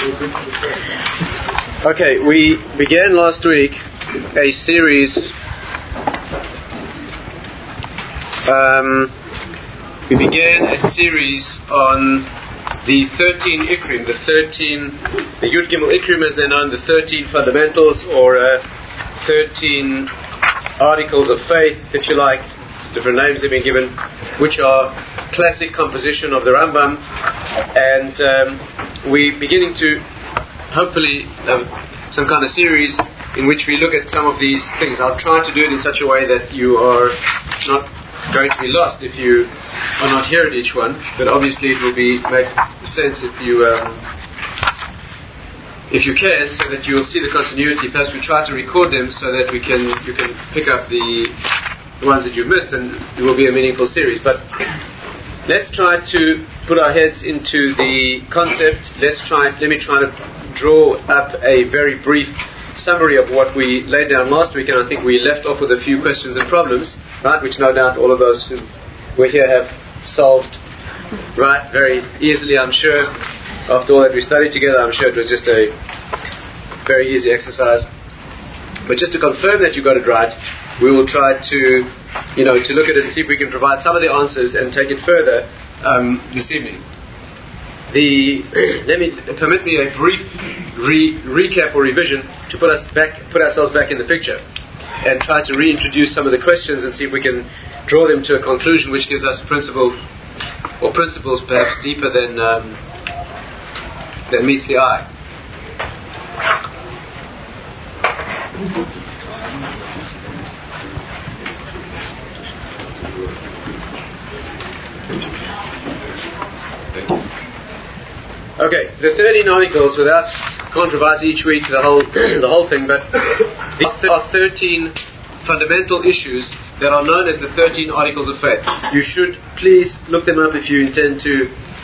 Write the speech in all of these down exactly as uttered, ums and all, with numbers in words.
Okay, we began last week a series. Um, we began a series on the thirteen Ikrim, the thirteen, the Yud Gimel Ikrim as they're known, the thirteen fundamentals or uh, thirteen articles of faith, if you like. Different names have been given, which are classic composition of the Rambam, and um, we're beginning to hopefully have some kind of series in which we look at some of these things. I'll try to do it in such a way that you are not going to be lost if you are not here at each one, but obviously it will be make sense if you um, if you can, so that you will see the continuity. Perhaps we try to record them so that we can you can pick up the the ones that you've missed, and it will be a meaningful series. But let's try to put our heads into the concept. Let's try. Let me try to draw up a very brief summary of what we laid down last week, and I think we left off with a few questions and problems, right? Which no doubt all of those who were here have solved, right? Very easily, I'm sure. After all that we studied together, I'm sure it was just a very easy exercise. But just to confirm that you got it right, we will try to, you know, to look at it and see if we can provide some of the answers and take it further um, this evening. The let me permit me a brief re- recap or revision to put us back, put ourselves back in the picture, and try to reintroduce some of the questions and see if we can draw them to a conclusion which gives us a principle, or principles perhaps deeper than um, than meets the eye. Okay, the thirteen articles, without controversy each week, the whole the whole thing, but these are thirteen fundamental issues that are known as the thirteen articles of faith. You should please look them up if you intend to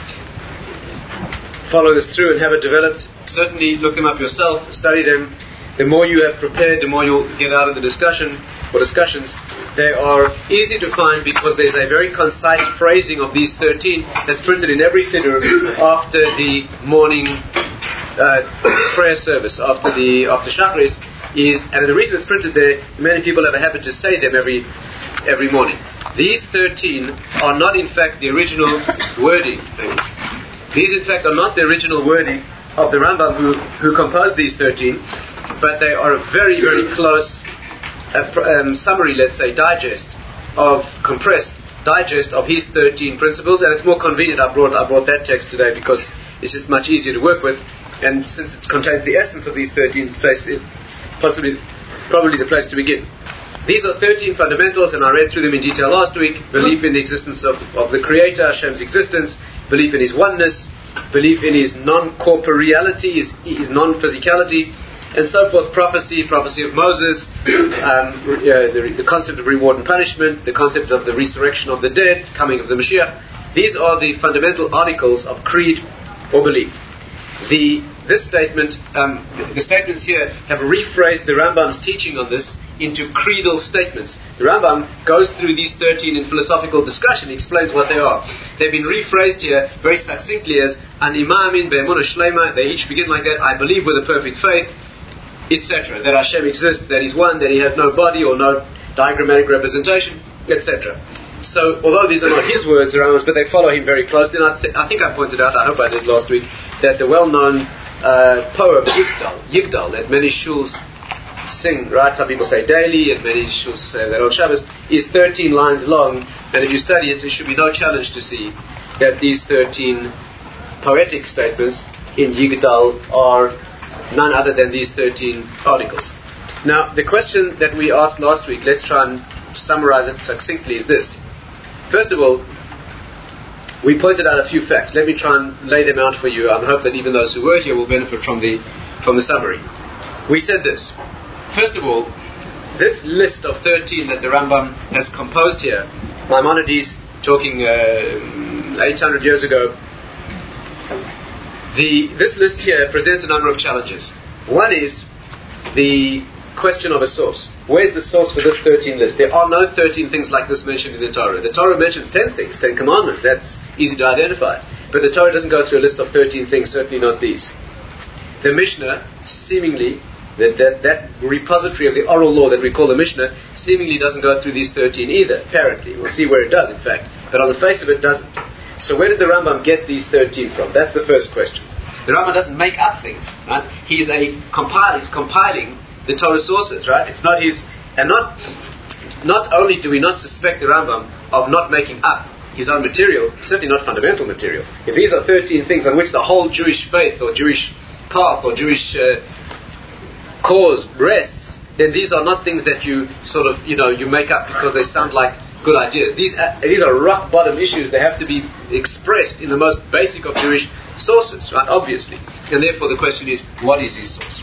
follow this through and have it developed. Certainly look them up yourself, study them. The more you have prepared, the more you'll get out of the discussion or discussions. They are easy to find because there's a very concise phrasing of these thirteen that's printed in every siddur after the morning uh, prayer service, after the after Shachris is, and the reason it's printed there, many people have a habit to say them every every morning. These thirteen are not in fact the original wording. These in fact are not the original wording of the Rambam who, who composed these thirteen, but they are a very, very close uh, um, summary, let's say, digest of, compressed digest of his thirteen principles, and it's more convenient. I brought I brought that text today because it's just much easier to work with, and since it contains the essence of these thirteen, it's place, it, possibly, probably the place to begin. These are thirteen fundamentals, and I read through them in detail last week. Belief in the existence of, of the Creator, Hashem's existence, belief in His oneness, belief in His non-corporeality, His, his non-physicality, and so forth. Prophecy, prophecy of Moses, um, uh, the, the concept of reward and punishment, the concept of the resurrection of the dead, coming of the Mashiach. These are the fundamental articles of creed or belief. The this statement, um, the, the statements here have rephrased the Rambam's teaching on this into creedal statements. The Rambam goes through these thirteen in philosophical discussion, explains what they are. They've been rephrased here very succinctly as an imamin be'emunah shlema. They each begin like that: I believe with a perfect faith, et cetera. That Hashem exists, that He's one, that He has no body or no diagrammatic representation, et cetera. So, although these are not his words, the Rambam's, but they follow him very closely. And I, th- I think I pointed out, I hope I did last week, that the well-known uh, poem Yigdal, Yigdal, that many shuls sing, right? Some people say daily, and many shuls say that on Shabbos, is thirteen lines long. And if you study it, there should be no challenge to see that these thirteen poetic statements in Yigdal are none other than these thirteen articles. Now, the question that we asked last week, let's try and summarize it succinctly, is this. First of all, we pointed out a few facts. Let me try and lay them out for you. I hope that even those who were here will benefit from the from the summary. We said this. First of all, this list of thirteen that the Rambam has composed here, Maimonides talking uh, eight hundred years ago, the this list here presents a number of challenges. One is the question of a source. Where's the source for this thirteen list? There are no thirteen things like this mentioned in the Torah. The Torah mentions ten things, ten commandments. That's easy to identify. But the Torah doesn't go through a list of thirteen things, certainly not these. the Mishnah, seemingly, that, that, that repository of the oral law that we call the Mishnah, seemingly doesn't go through these thirteen either, apparently. We'll see where it does, in fact. But on the face of it, doesn't. So where did the Rambam get these thirteen from? That's the first question. The Rambam doesn't make up things, right? He's a compile, he's compiling the Torah sources, right? It's not his, and not, not only do we not suspect the Rambam of not making up his own material, certainly not fundamental material. If these are thirteen things on which the whole Jewish faith or Jewish path or Jewish uh, cause rests, then these are not things that you sort of, you know, you make up because they sound like good ideas. These uh, these are rock bottom issues. They have to be expressed in the most basic of Jewish sources, right? Obviously. And therefore the question is, what is his source?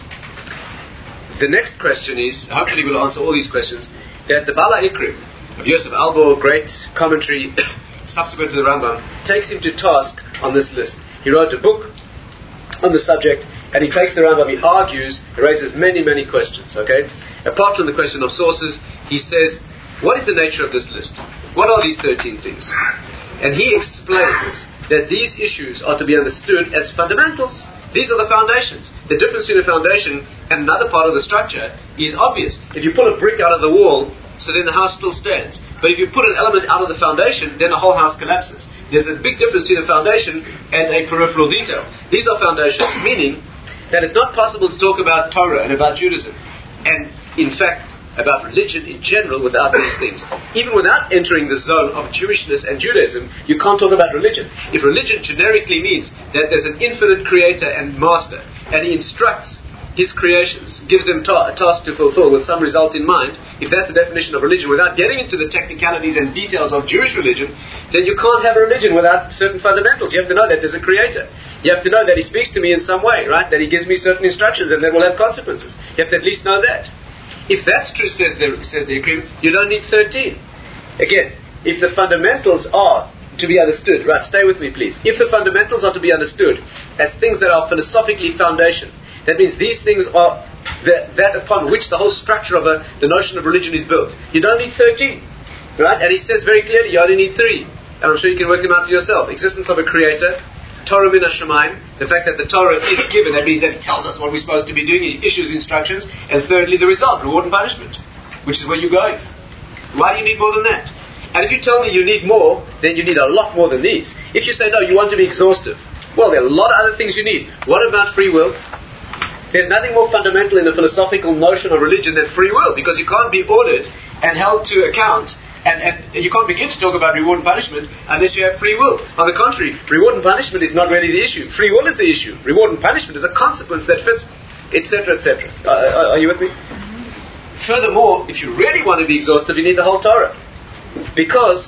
The next question is, hopefully we'll answer all these questions, that the Bala Ikrim of Yosef Albor, great commentary subsequent to the Rambam, takes him to task on this list. He wrote a book on the subject, and he takes the Rambam, he argues, he raises many, many questions, okay? Apart from the question of sources, he says, what is the nature of this list? What are these thirteen things? And he explains that these issues are to be understood as fundamentals. These are the foundations. The difference between a foundation and another part of the structure is obvious. If you pull a brick out of the wall, so then the house still stands. But if you put an element out of the foundation, then the whole house collapses. There's a big difference between a foundation and a peripheral detail. These are foundations, meaning that it's not possible to talk about Torah and about Judaism, and in fact about religion in general, without these things. Even without entering the zone of Jewishness and Judaism, you can't talk about religion. If religion generically means that there's an infinite creator and master, and he instructs his creations, gives them ta- a task to fulfill with some result in mind, if that's the definition of religion, without getting into the technicalities and details of Jewish religion, then you can't have a religion without certain fundamentals. You have to know that there's a creator. You have to know that he speaks to me in some way, right? That he gives me certain instructions and that will have consequences. You have to at least know that. If that's true, says the, says the Ikrim, you don't need thirteen. Again, if the fundamentals are to be understood, right, stay with me please. If the fundamentals are to be understood as things that are philosophically foundation, that means these things are the, that upon which the whole structure of a, the notion of religion is built. You don't need thirteen, right? And he says very clearly, you only need three. And I'm sure you can work them out for yourself. Existence of a creator, Torah min ha-shamayim, the fact that the Torah is given, that means that it tells us what we're supposed to be doing, it issues instructions, and thirdly, the result, reward and punishment, which is where you're going. Why do you need more than that? And if you tell me you need more, then you need a lot more than these. If you say, no, you want to be exhaustive, well, there are a lot of other things you need. What about free will? There's nothing more fundamental in the philosophical notion of religion than free will, because you can't be ordered and held to account, and, and you can't begin to talk about reward and punishment unless you have free will. On the contrary, reward and punishment is not really the issue. Free will is the issue. Reward and punishment is a consequence that fits, et cetera, et cetera. Uh, are you with me? Mm-hmm. Furthermore, if you really want to be exhaustive, you need the whole Torah. Because,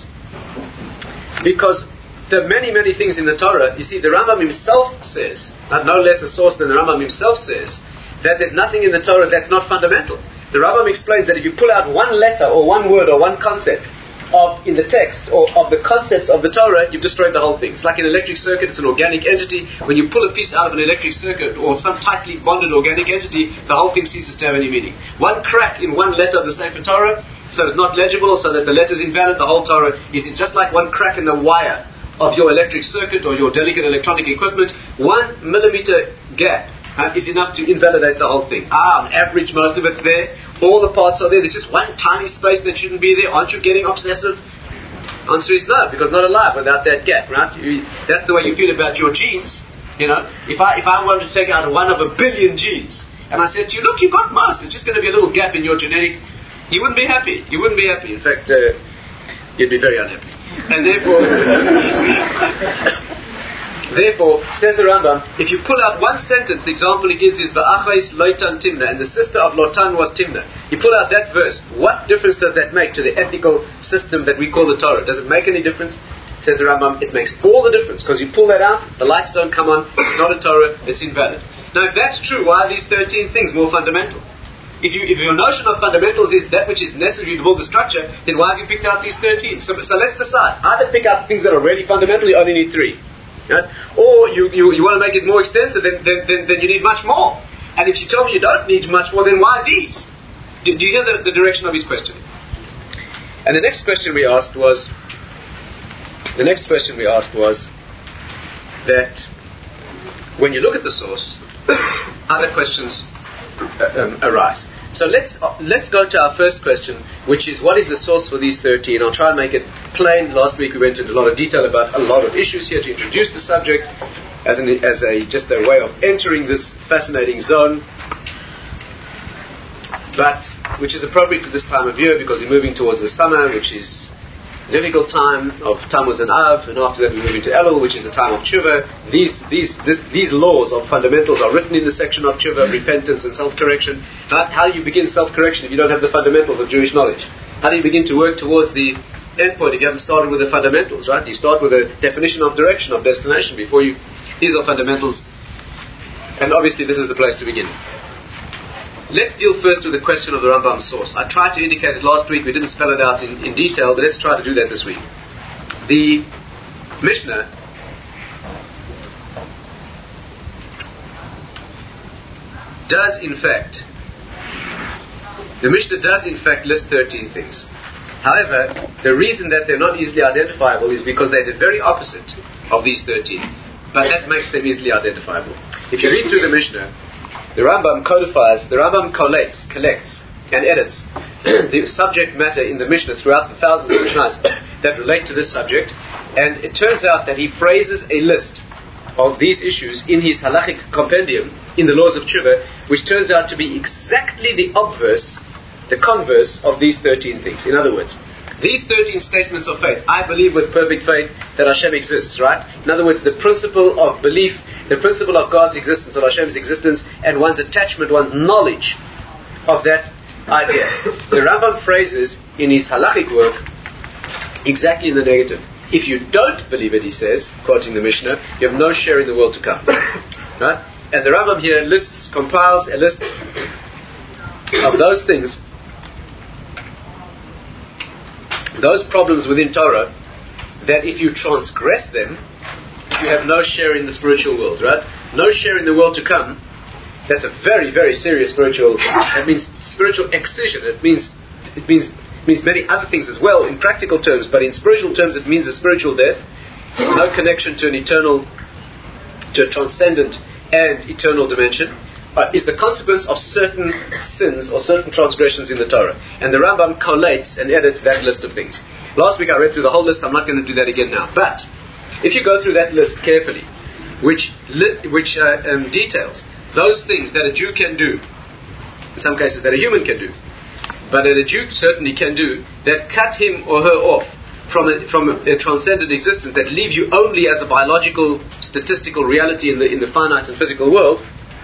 because there are many, many things in the Torah. You see, the Rambam himself says, and no less a source than the Rambam himself says, that there's nothing in the Torah that's not fundamental. The Rambam explains that if you pull out one letter or one word or one concept of in the text or of the concepts of the Torah, you've destroyed the whole thing. It's like an electric circuit, it's an organic entity. When you pull a piece out of an electric circuit or some tightly bonded organic entity, the whole thing ceases to have any meaning. One crack in one letter of the Sefer Torah, so it's not legible, so that the letter is invalid, the whole Torah is just like one crack in the wire of your electric circuit or your delicate electronic equipment. One millimeter gap Uh, is enough to invalidate the whole thing. Ah, on average, most of it's there. All the parts are there. There's just one tiny space that shouldn't be there. Aren't you getting obsessive? Answer is no, because not alive without that gap, right? You, that's the way you feel about your genes. You know, if I if I wanted to take out one of a billion genes, and I said to you, look, you got most. It's just going to be a little gap in your genetic. You wouldn't be happy. You wouldn't be happy. In fact, uh, you'd be very unhappy. And therefore. Therefore, says the Rambam, if you pull out one sentence, the example he gives is Va'achais Lotan Timna, and the sister of Lotan was Timna. You pull out that verse, what difference does that make to the ethical system that we call the Torah? Does it make any difference? Says the Rambam, it makes all the difference, because you pull that out, the lights don't come on, it's not a Torah, it's invalid. Now if that's true, why are these thirteen things more fundamental? If, you, if your notion of fundamentals is that which is necessary to build the structure, then why have you picked out these thirteen? So, so let's decide. Either pick out things that are really fundamental, you only need three. Right? Or you, you, you want to make it more extensive, then, then, then, then you need much more. And if you tell me you don't need much more, then why these? Do, do you hear the, the direction of his question? And the next question we asked was, the next question we asked was that when you look at the source, other questions uh, um, arise. So let's uh, let's go to our first question, which is, what is the source for these thirteen? I'll try and make it plain. Last week we went into a lot of detail about a lot of issues here to introduce the subject as an as a just a way of entering this fascinating zone, but which is appropriate to this time of year because we're moving towards the summer, which is a difficult time of Tammuz and Av, and after that we move into Elul, which is the time of Tshuva. These these this, these laws of fundamentals are written in the section of Tshuva, repentance and self-correction. But how do you begin self-correction if you don't have the fundamentals of Jewish knowledge? How do you begin to work towards the end point if you haven't started with the fundamentals, right? You start with a definition of direction, of destination before you... These are fundamentals, and obviously this is the place to begin. Let's deal first with the question of the Rambam's source. I tried to indicate it last week, we didn't spell it out in, in detail, but let's try to do that this week. The Mishnah does in fact, the Mishnah does in fact list thirteen things. However, the reason that they're not easily identifiable is because they're the very opposite of these thirteen. But that makes them easily identifiable. If you read through the Mishnah, the Rambam codifies, the Rambam collates, collects, and edits the subject matter in the Mishnah throughout the thousands of Mishnahs that relate to this subject, and it turns out that he phrases a list of these issues in his halachic compendium, in the laws of Tshuva, which turns out to be exactly the obverse, the converse of these thirteen things. In other words, these thirteen statements of faith, I believe with perfect faith that Hashem exists, right? In other words, the principle of belief, the principle of God's existence, of Hashem's existence, and one's attachment, one's knowledge of that idea. The Rambam phrases in his halachic work exactly in the negative. If you don't believe it, he says, quoting the Mishnah, you have no share in the world to come. Right? And the Rambam here lists, compiles a list of those things, those problems within Torah, that if you transgress them, you have no share in the spiritual world, right? No share in the world to come. That's a very, very serious spiritual. That means spiritual excision. It means it means means many other things as well in practical terms, but in spiritual terms, it means a spiritual death. No connection to an eternal, to a transcendent and eternal dimension. Uh, is the consequence of certain sins or certain transgressions in the Torah. And the Rambam collates and edits that list of things. Last week I read through the whole list, I'm not going to do that again now. But, if you go through that list carefully, which li- which uh, um, details those things that a Jew can do, in some cases that a human can do, but that a Jew certainly can do, that cut him or her off from a, from a, a transcendent existence, that leave you only as a biological, statistical reality in the in the finite and physical world,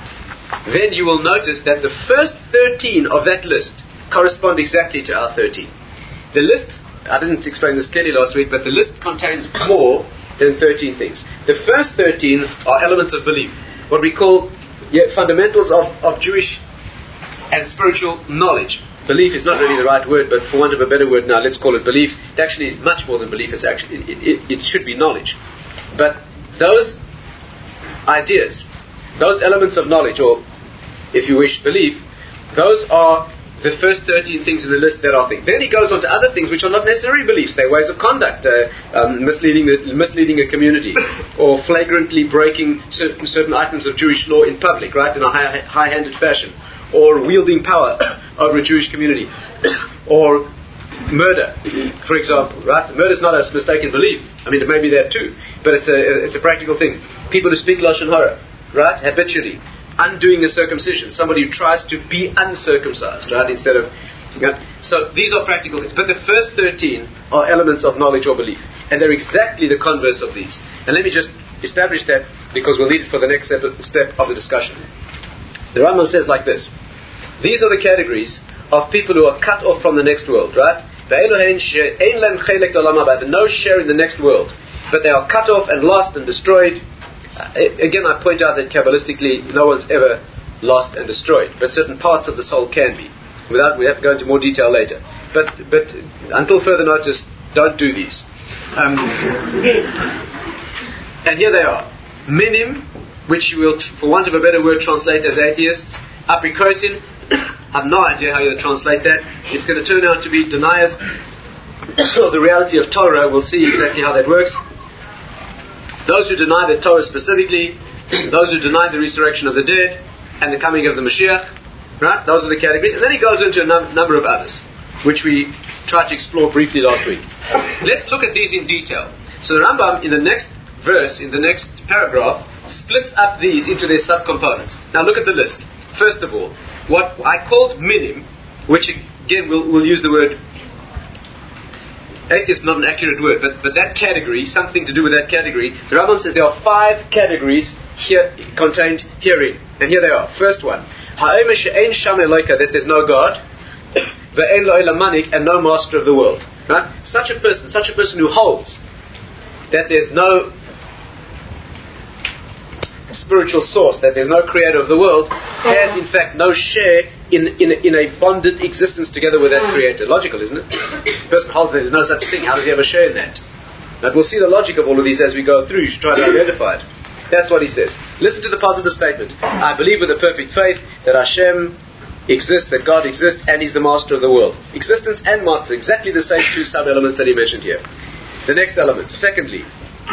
then you will notice that the first thirteen of that list correspond exactly to our thirteen. The list, I didn't explain this clearly last week, but the list contains more than thirteen things. The first thirteen are elements of belief, what we call yeah, fundamentals of, of Jewish and spiritual knowledge. Belief is not really the right word, but for want of a better word now, let's call it belief. It actually is much more than belief, it's actually, it, it, it should be knowledge. But those ideas, those elements of knowledge, or if you wish, belief, those are the first thirteen things in the list that are things. Then he goes on to other things which are not necessarily beliefs. They're ways of conduct, uh, um, misleading the, misleading a community, or flagrantly breaking certain, certain items of Jewish law in public, right, in a high, high-handed fashion, or wielding power over a Jewish community, or murder, for example, right? Murder is not a mistaken belief. I mean, it may be that too, but it's a it's a practical thing. People who speak Lashon Hara, right, habitually, undoing a circumcision, somebody who tries to be uncircumcised, right, instead of, you know, so these are practical things. But the first thirteen are elements of knowledge or belief, and they're exactly the converse of these. And let me just establish that, because we'll need it for the next step, step of the discussion. The Rambam says like this: these are the categories of people who are cut off from the next world, right? No share in the next world, but they are cut off and lost and destroyed. Uh, again, I point out that Kabbalistically no one's ever lost and destroyed, but certain parts of the soul can be. Without, we have to go into more detail later. But but until further notice, don't do these. Um, and here they are: minim, which you will, for want of a better word, translate as atheists. Aprikosin, I have no idea how you translate that. It's going to turn out to be deniers of the reality of Torah. We'll see exactly how that works. Those who deny the Torah specifically, those who deny the resurrection of the dead and the coming of the Mashiach, right? Those are the categories. And then he goes into a num- number of others, which we tried to explore briefly last week. Let's look at these in detail. So the Rambam, in the next verse, in the next paragraph, splits up these into their subcomponents. Now look at the list. First of all, what I called minim, which again we'll, we'll use the word atheist, not an accurate word, but, but that category, something to do with that category. The Rambam says there are five categories here contained herein. And here they are. First one, ha'omer she'ein sham Eloka, that there's no God, ve'ein lo elam manik, and no master of the world. Right? Such a person, such a person who holds that there's no spiritual source, that there's no creator of the world, has in fact no share in, in, in a bonded existence together with that creator. Logical, isn't it? The person holds that there's no such thing. How does he have a share in that? But we'll see the logic of all of these as we go through. You should try to identify it. That's what he says. Listen to the positive statement. I believe with a perfect faith that Hashem exists, that God exists, and He's the master of the world. Existence and master, exactly the same two sub-elements that he mentioned here. The next element. Secondly,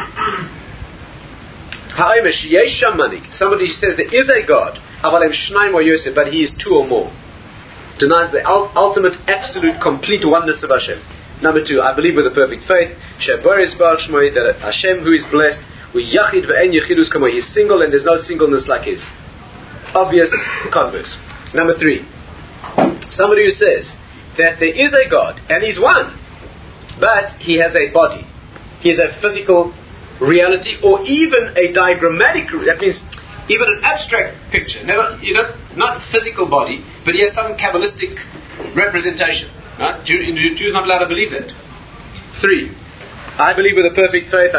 somebody says there is a God, but he is two or more. Denies the ultimate, absolute, complete oneness of Hashem. Number two, I believe with a perfect faith that Hashem, who is blessed, he is single and there's no singleness like his. Obvious converse. Number three, somebody who says that there is a God and he's one, but he has a body, he has a physical reality, or even a diagrammatic, that means even an abstract picture, never, you know, not physical body, but he has some Kabbalistic representation. Right? Jew, Jews not allowed to believe that. Three, I believe with a perfect faith,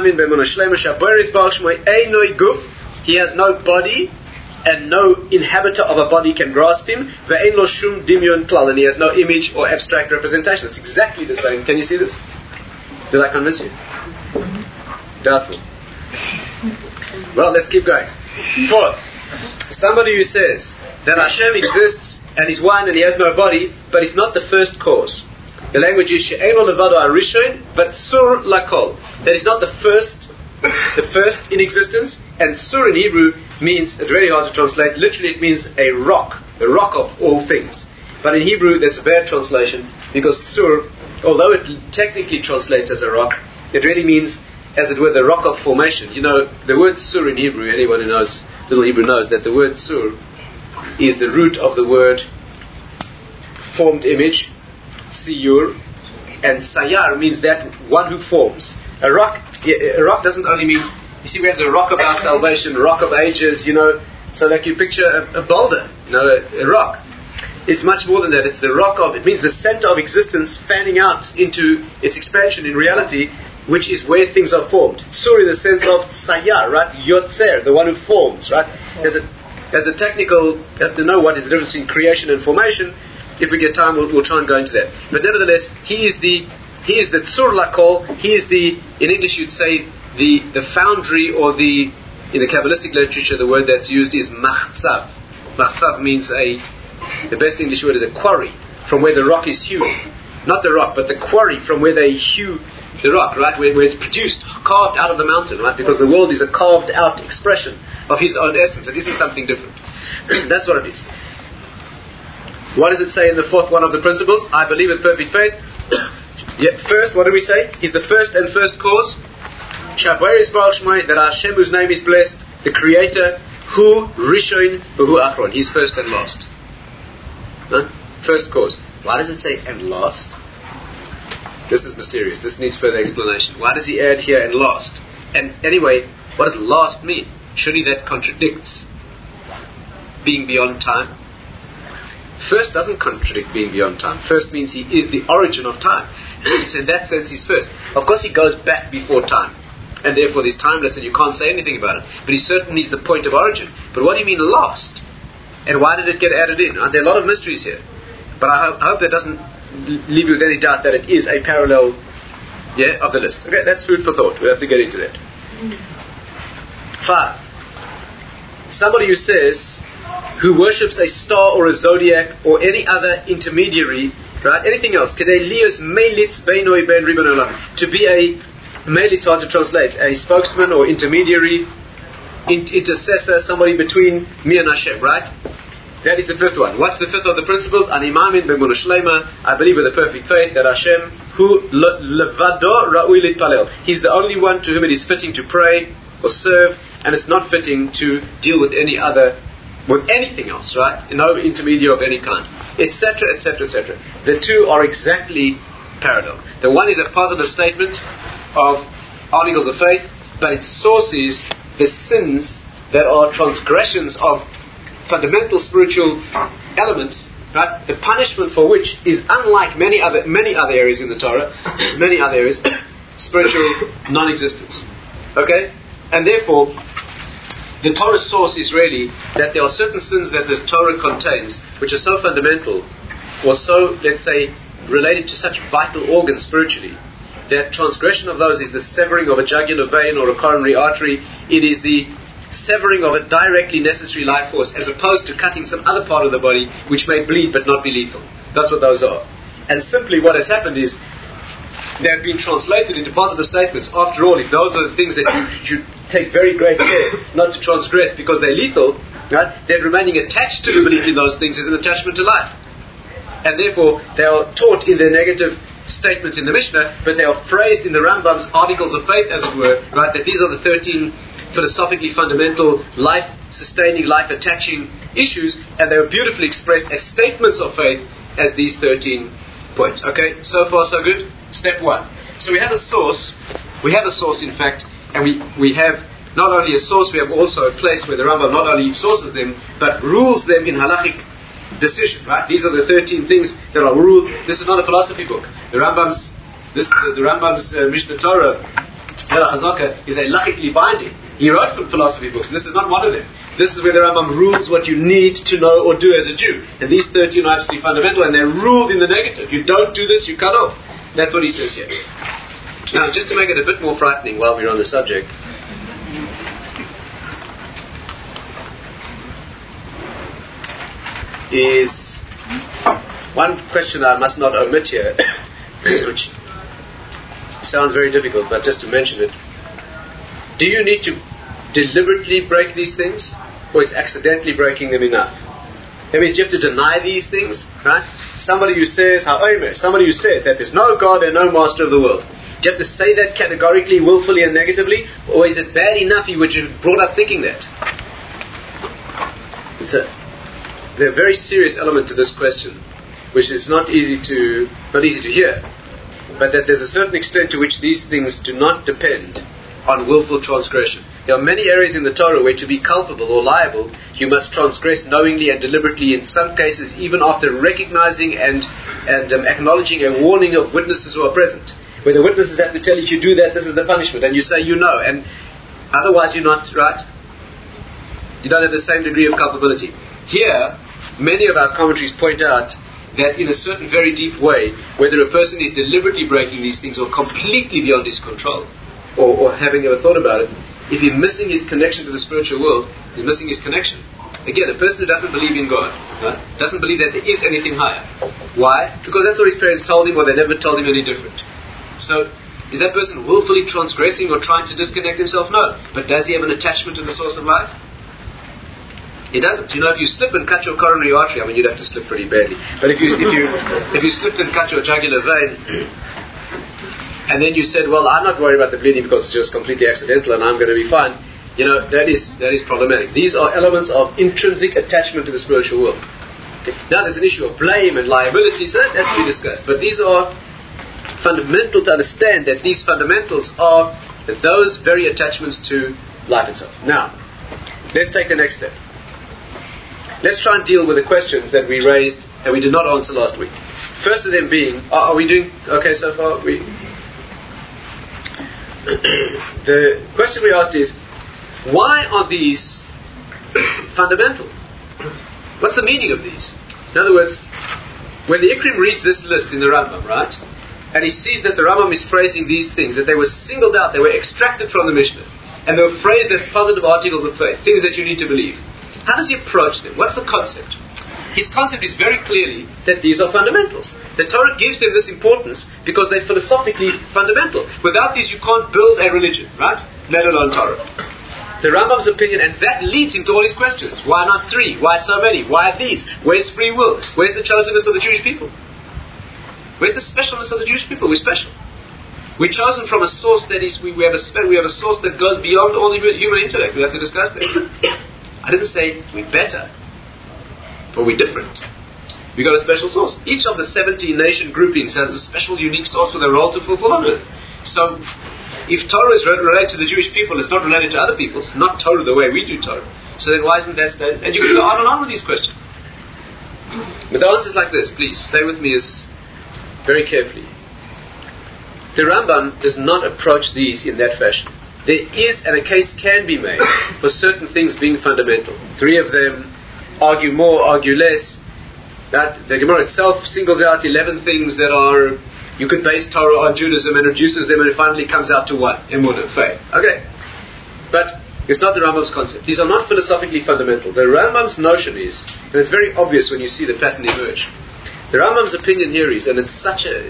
he has no body, and no inhabitor of a body can grasp him, and he has no image or abstract representation. It's exactly the same. Can you see this? Did I convince you? Doubtful. Well, let's keep going. Fourth, somebody who says that Hashem exists and He's one and He has no body, but He's not the first cause. The language is she'eino levado arishon, but sur lakol. That He's not the first, the first in existence. And sur in Hebrew means, it's very hard to translate. Literally, it means a rock, the rock of all things. But in Hebrew, that's a bad translation because sur, although it technically translates as a rock, it really means, as it were, the rock of formation. You know, the word sur in Hebrew, anyone who knows little Hebrew knows that the word sur is the root of the word formed image, siyur, and sayar means that one who forms. A rock, a rock doesn't only mean, you see, we have the rock of our salvation, rock of ages, you know, so like you picture a, a boulder, you know, a, a rock. It's much more than that. It's the rock of, it means the center of existence fanning out into its expansion in reality, which is where things are formed. Sur in the sense of sayar, right? Yotzer, the one who forms, right? There's a, there's a technical, you have to know what is the difference between creation and formation. If we get time, we'll, we'll try and go into that. But nevertheless, he is the, he is the tzur lakol, he is the, in English you'd say, the, the foundry, or the, in the Kabbalistic literature, the word that's used is machzav. Machzav means a, the best English word is a quarry, from where the rock is hewn. Not the rock, but the quarry from where they hew the rock, right? Where, where it's produced, carved out of the mountain, right? Because the world is a carved out expression of His own essence. It isn't something different. That's what it is. What does it say in the fourth one of the principles? I believe with perfect faith. Yeah, first, what do we say? He's the first and first cause. That Hashem, whose name is blessed, the Creator, Hu Rishon V'Hu Achron. He's first and last. Huh? First cause. Why does it say and last? This is mysterious. This needs further explanation. Why does he add here and last? And anyway, what does last mean? Surely that contradicts being beyond time. First doesn't contradict being beyond time. First means he is the origin of time. So in that sense he's first. Of course he goes back before time, and therefore he's timeless and you can't say anything about it. But he certainly is the point of origin. But what do you mean last? And why did it get added in? There are a lot of mysteries here. But I hope, I hope that doesn't leave you with any doubt that it is a parallel, yeah, of the list. Okay, that's food for thought. We'll have to get into that. Five. Somebody who says, who worships a star or a zodiac or any other intermediary, right? Anything else? Kedelius melitz beinoi ben ribon olam. To be a melitz, hard to translate, a spokesman or intermediary in- intercessor, somebody between me and Hashem, right? That is the fifth one. What's the fifth of the principles? An imamin b'emunah shlema. I believe with a perfect faith that Hashem, who levado ra'ui litpalel, He's the only one to whom it is fitting to pray or serve, and it's not fitting to deal with any other, with anything else, right? No intermediary of any kind, et cetera, et cetera, et cetera. The two are exactly parallel. The one is a positive statement of articles of faith, but its source is the sins that are transgressions of fundamental spiritual elements, right? The punishment for which is unlike many other many other areas in the Torah, many other areas, spiritual non-existence. Okay? And therefore, the Torah's source is really that there are certain sins that the Torah contains which are so fundamental, or so, let's say, related to such vital organs spiritually, that transgression of those is the severing of a jugular vein or a coronary artery. It is the severing of a directly necessary life force, as opposed to cutting some other part of the body which may bleed but not be lethal. That's what those are. And simply what has happened is they have been translated into positive statements. After all, if those are the things that you should take very great care not to transgress because they're lethal, right, then remaining attached to the belief in those things is an attachment to life. And therefore they are taught in their negative statements in the Mishnah, but they are phrased in the Rambam's articles of faith, as it were, right, that these are the thirteen philosophically fundamental, life-sustaining, life-attaching issues, and they were beautifully expressed as statements of faith as these thirteen points. Okay, so far so good? Step one. So we have a source, we have a source in fact, and we, we have not only a source, we have also a place where the Rambam not only sources them, but rules them in halachic decision, right? These are the thirteen things that are ruled. This is not a philosophy book. The Rambam's, this, the, the Rambam's uh, Mishnah Torah, Halacha Chazaka, is a lachically binding. He wrote from philosophy books, and this is not one of them. This is where the Rambam rules what you need to know or do as a Jew. And these thirteen are absolutely fundamental, and they're ruled in the negative. You don't do this, you cut off. That's what he says here. Now, just to make it a bit more frightening while we're on the subject, is one question I must not omit here, which sounds very difficult, but just to mention it. Do you need to deliberately break these things, or is accidentally breaking them enough? That means you have to deny these things, right? Somebody who says, ha'omer, somebody who says that there's no God and no master of the world. Do you have to say that categorically, willfully and negatively, or is it bad enough you were brought up thinking that? It's a, there's a very serious element to this question, which is not easy to not easy to hear, but that there's a certain extent to which these things do not depend on willful transgression. There are many areas in the Torah where to be culpable or liable, you must transgress knowingly and deliberately, in some cases even after recognizing and, and um, acknowledging a warning of witnesses who are present. Where the witnesses have to tell you, if you do that, this is the punishment, and you say you know, and otherwise you're not, right? You don't have the same degree of culpability. Here, many of our commentaries point out that in a certain very deep way, whether a person is deliberately breaking these things or completely beyond his control, or, or having ever thought about it, if he's missing his connection to the spiritual world, he's missing his connection. Again, a person who doesn't believe in God, right, doesn't believe that there is anything higher. Why? Because that's what his parents told him, or they never told him any different. So, is that person willfully transgressing or trying to disconnect himself? No. But does he have an attachment to the source of life? He doesn't. You know, if you slip and cut your coronary artery, I mean, you'd have to slip pretty badly. But if you if you if you slipped and cut your jugular vein, and then you said, well, I'm not worried about the bleeding because it's just completely accidental and I'm going to be fine, you know, that is that is problematic. These are elements of intrinsic attachment to the spiritual world. Okay. Now there's an issue of blame and liability, so that has to be discussed. But these are fundamental to understand, that these fundamentals are those very attachments to life itself. Now, let's take the next step. Let's try and deal with the questions that we raised and we did not answer last week. First of them being, are, are we doing okay so far? We The question we asked is, why are these fundamental? What's the meaning of these? In other words, when the Ikrim reads this list in the Rambam, right, and he sees that the Rambam is phrasing these things, that they were singled out, they were extracted from the Mishnah, and they were phrased as positive articles of faith, things that you need to believe. How does he approach them? What's the concept? His concept is very clearly that these are fundamentals. The Torah gives them this importance because they're philosophically fundamental. Without these, you can't build a religion, right? Let alone Torah. The Rambam's opinion, and that leads him to all his questions. Why not three? Why so many? Why these? Where's free will? Where's the chosenness of the Jewish people? Where's the specialness of the Jewish people? We're special. We're chosen from a source that is, we, we, have a, we have a source that goes beyond all human intellect. We have to discuss that. I didn't say we're better, but we're different. We got a special source. Each of the seventeen nation groupings has a special, unique source with a role to fulfill on earth. So, if Torah is related to the Jewish people, it's not related to other peoples, not Torah the way we do Torah. So then why isn't that stated? And you can go on and on with these questions. But the answer is like this, please, stay with me as very carefully. The Rambam does not approach these in that fashion. There is, and a case can be made, for certain things being fundamental. Three of them argue more, argue less. That the Gemara itself singles out eleven things that are, you could base Torah on Judaism and reduces them, and it finally comes out to one, emunah, faith. Okay. But it's not the Rambam's concept. These are not philosophically fundamental. The Rambam's notion is, and it's very obvious when you see the pattern emerge, the Rambam's opinion here is, and it's such a,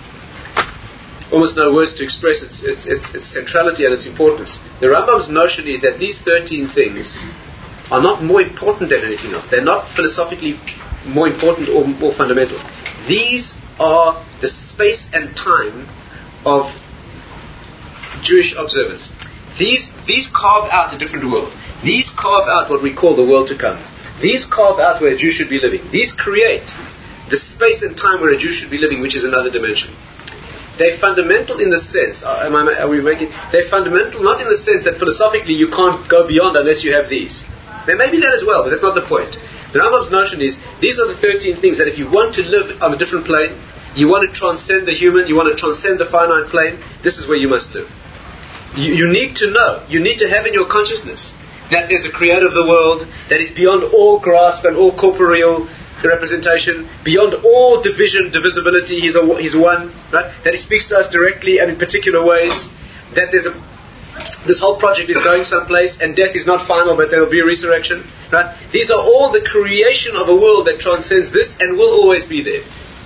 almost no words to express its, its, its, its centrality and its importance. The Rambam's notion is that these thirteen things are not more important than anything else. They're not philosophically more important or more fundamental. These are the space and time of Jewish observance. These, these carve out a different world. These carve out what we call the world to come. These carve out where a Jew should be living. These create the space and time where a Jew should be living, which is another dimension. They're fundamental in the sense, are, am I, are we making, they're fundamental not in the sense that philosophically you can't go beyond unless you have these. There may be that as well, but that's not the point. The Rambam's notion is, these are the thirteen things that if you want to live on a different plane, you want to transcend the human, you want to transcend the finite plane, this is where you must live. You, you need to know, you need to have in your consciousness that there's a creator of the world that is beyond all grasp and all corporeal representation, beyond all division, divisibility, he's, a, he's one, right? That he speaks to us directly and in particular ways, that there's a this whole project is going someplace, and death is not final, but there will be a resurrection. Right? These are all the creation of a world that transcends this and will always be there.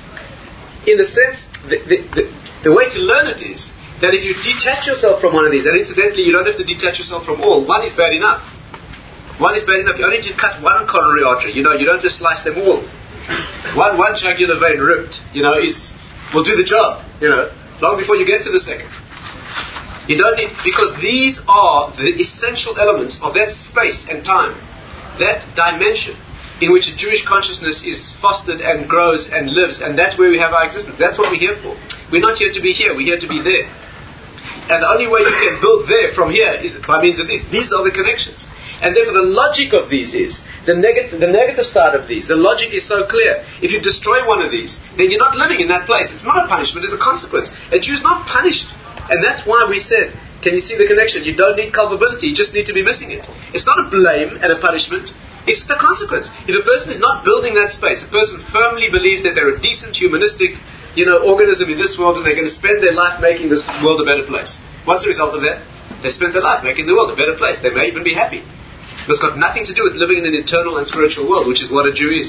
In a sense, the, the, the, the way to learn it is that if you detach yourself from one of these, and incidentally, you don't have to detach yourself from all. One is bad enough. One is bad enough. You only need to cut one coronary artery. You know, you don't just slice them all. One one jugular vein ripped, you know, is will do the job. You know, long before you get to the second. You don't need, because these are the essential elements of that space and time, that dimension in which a Jewish consciousness is fostered and grows and lives, and that's where we have our existence. That's what we're here for. We're not here to be here, we're here to be there. And the only way you can build there from here is by means of these. These are the connections. And therefore the logic of these is, the negative, the negative side of these, the logic is so clear. If you destroy one of these, then you're not living in that place. It's not a punishment, it's a consequence. A Jew is not punished. And that's why we said, can you see the connection? You don't need culpability, you just need to be missing it. It's not a blame and a punishment, it's the consequence. If a person is not building that space, a person firmly believes that they're a decent, humanistic, you know, organism in this world and they're going to spend their life making this world a better place. What's the result of that? They spent their life making the world a better place. They may even be happy. It's got nothing to do with living in an eternal and spiritual world, which is what a Jew is.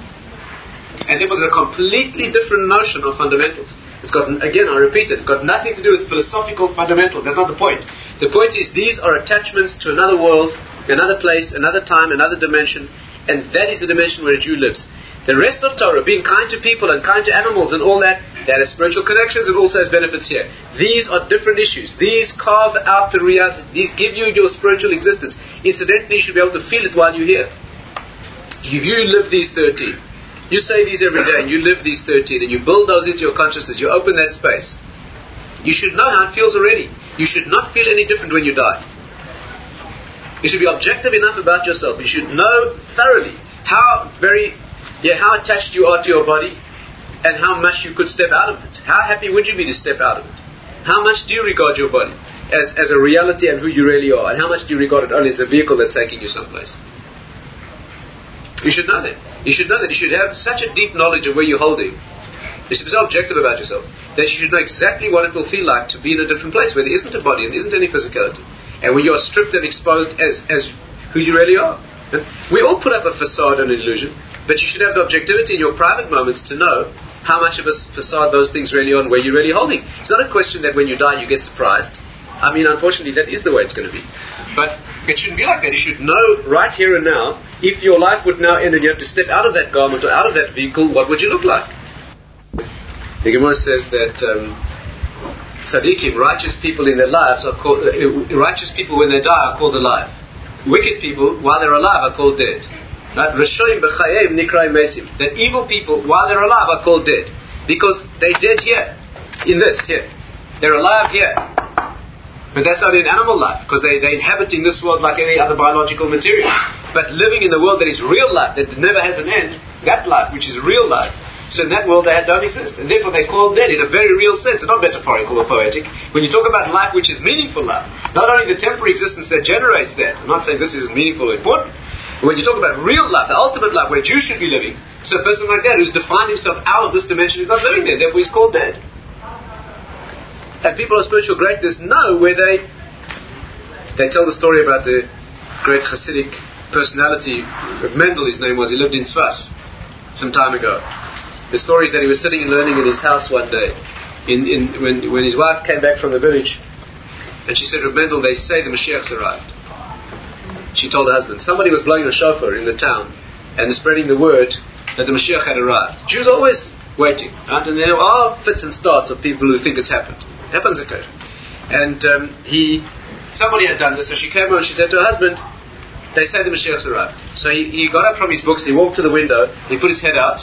And therefore there's a completely different notion of fundamentals. It's got, again, I repeat it, it's got nothing to do with philosophical fundamentals. That's not the point. The point is these are attachments to another world, another place, another time, another dimension, and that is the dimension where a Jew lives. The rest of Torah, being kind to people and kind to animals and all that, that has spiritual connections and also has benefits here. These are different issues. These carve out the reality. These give you your spiritual existence. Incidentally, you should be able to feel it while you're here. If you live these thirteen, you say these every day and you live these thirteen and you build those into your consciousness, you open that space, you should know how it feels already. You should not feel any different when you die. You should be objective enough about yourself. You should know thoroughly how very, yeah, how attached you are to your body and how much you could step out of it. How happy would you be to step out of it? How much do you regard your body as, as a reality and who you really are? And how much do you regard it only as a vehicle that's taking you someplace? You should know that. You should know that. You should have such a deep knowledge of where you're holding. You should be so objective about yourself that you should know exactly what it will feel like to be in a different place where there isn't a body and there isn't any physicality, and where you are stripped and exposed as, as who you really are. And we all put up a facade and an illusion, but you should have the objectivity in your private moments to know how much of a facade those things really are and where you're really holding. It's not a question that when you die you get surprised. I mean, unfortunately, that is the way it's going to be. But It shouldn't be like that. You should know right here and now, if your life would now end and you have to step out of that garment or out of that vehicle, what would you look like? The Gemara says that um, tzaddikim, righteous people in their lives, are called, uh, righteous people when they die are called alive. Wicked people, while they're alive, are called dead. Right? Rishoim b'chayim nikra'im mesim. That evil people, while they're alive, are called dead. Because they're dead here. In this, here. They're alive here. But that's only an animal life, because they, they're inhabiting this world like any other biological material. But living in the world that is real life, that never has an end, that life, which is real life, so in that world they don't exist. And therefore they're called dead in a very real sense, and not metaphorical or poetic. When you talk about life which is meaningful life, not only the temporary existence that generates that, I'm not saying this isn't meaningful or important, but when you talk about real life, the ultimate life where Jews should be living, so a person like that who's defined himself out of this dimension is not living there, therefore he's called dead. And people of spiritual greatness know where they they tell the story about the great Hasidic personality. Mendel, his name was, he lived in Sfas some time ago. The story is that he was sitting and learning in his house one day in, in, when, when his wife came back from the village, and she said, Reb Mendel, they say the Mashiach's arrived. She told her husband, somebody was blowing a shofar in the town and spreading the word that the Mashiach had arrived. Jews always waiting, right? And there are fits and starts of people who think it's happened. It happens occasionally. And um, he, somebody had done this, so she came over and she said to her husband, they say the Mashiach's arrived. So he, he got up from his books, he walked to the window, he put his head out,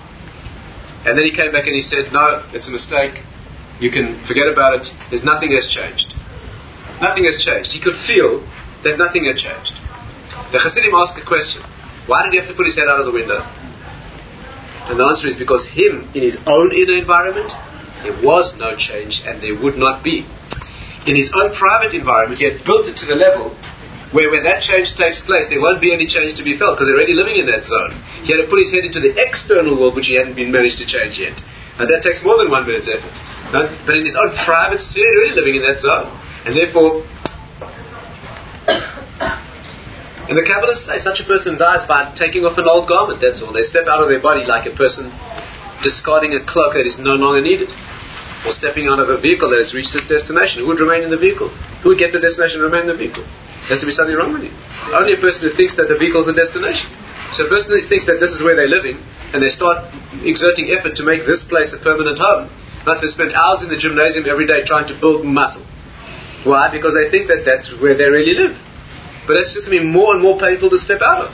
and then he came back and he said, no, it's a mistake, you can forget about it, there's nothing has changed. Nothing has changed. He could feel that nothing had changed. The Hasidim asked a question, why did he have to put his head out of the window? And the answer is because him, in his own inner environment, there was no change and there would not be. In his own private environment, he had built it to the level where when that change takes place, there won't be any change to be felt because they're already living in that zone. He had to put his head into the external world, which he hadn't been managed to change yet. And that takes more than one minute's effort. No? But in his own private sphere, he's already living in that zone. And therefore, and the Kabbalists say such a person dies by taking off an old garment, that's all. They step out of their body like a person discarding a cloak that is no longer needed. Or stepping out of a vehicle that has reached its destination. Who would remain in the vehicle? Who would get the destination and remain in the vehicle? There has to be something wrong with you. Only a person who thinks that the vehicle is the destination. So a person who thinks that this is where they're living, and they start exerting effort to make this place a permanent home, must have spent hours in the gymnasium every day trying to build muscle. Why? Because they think that that's where they really live. But it's just going to be more and more painful to step out of.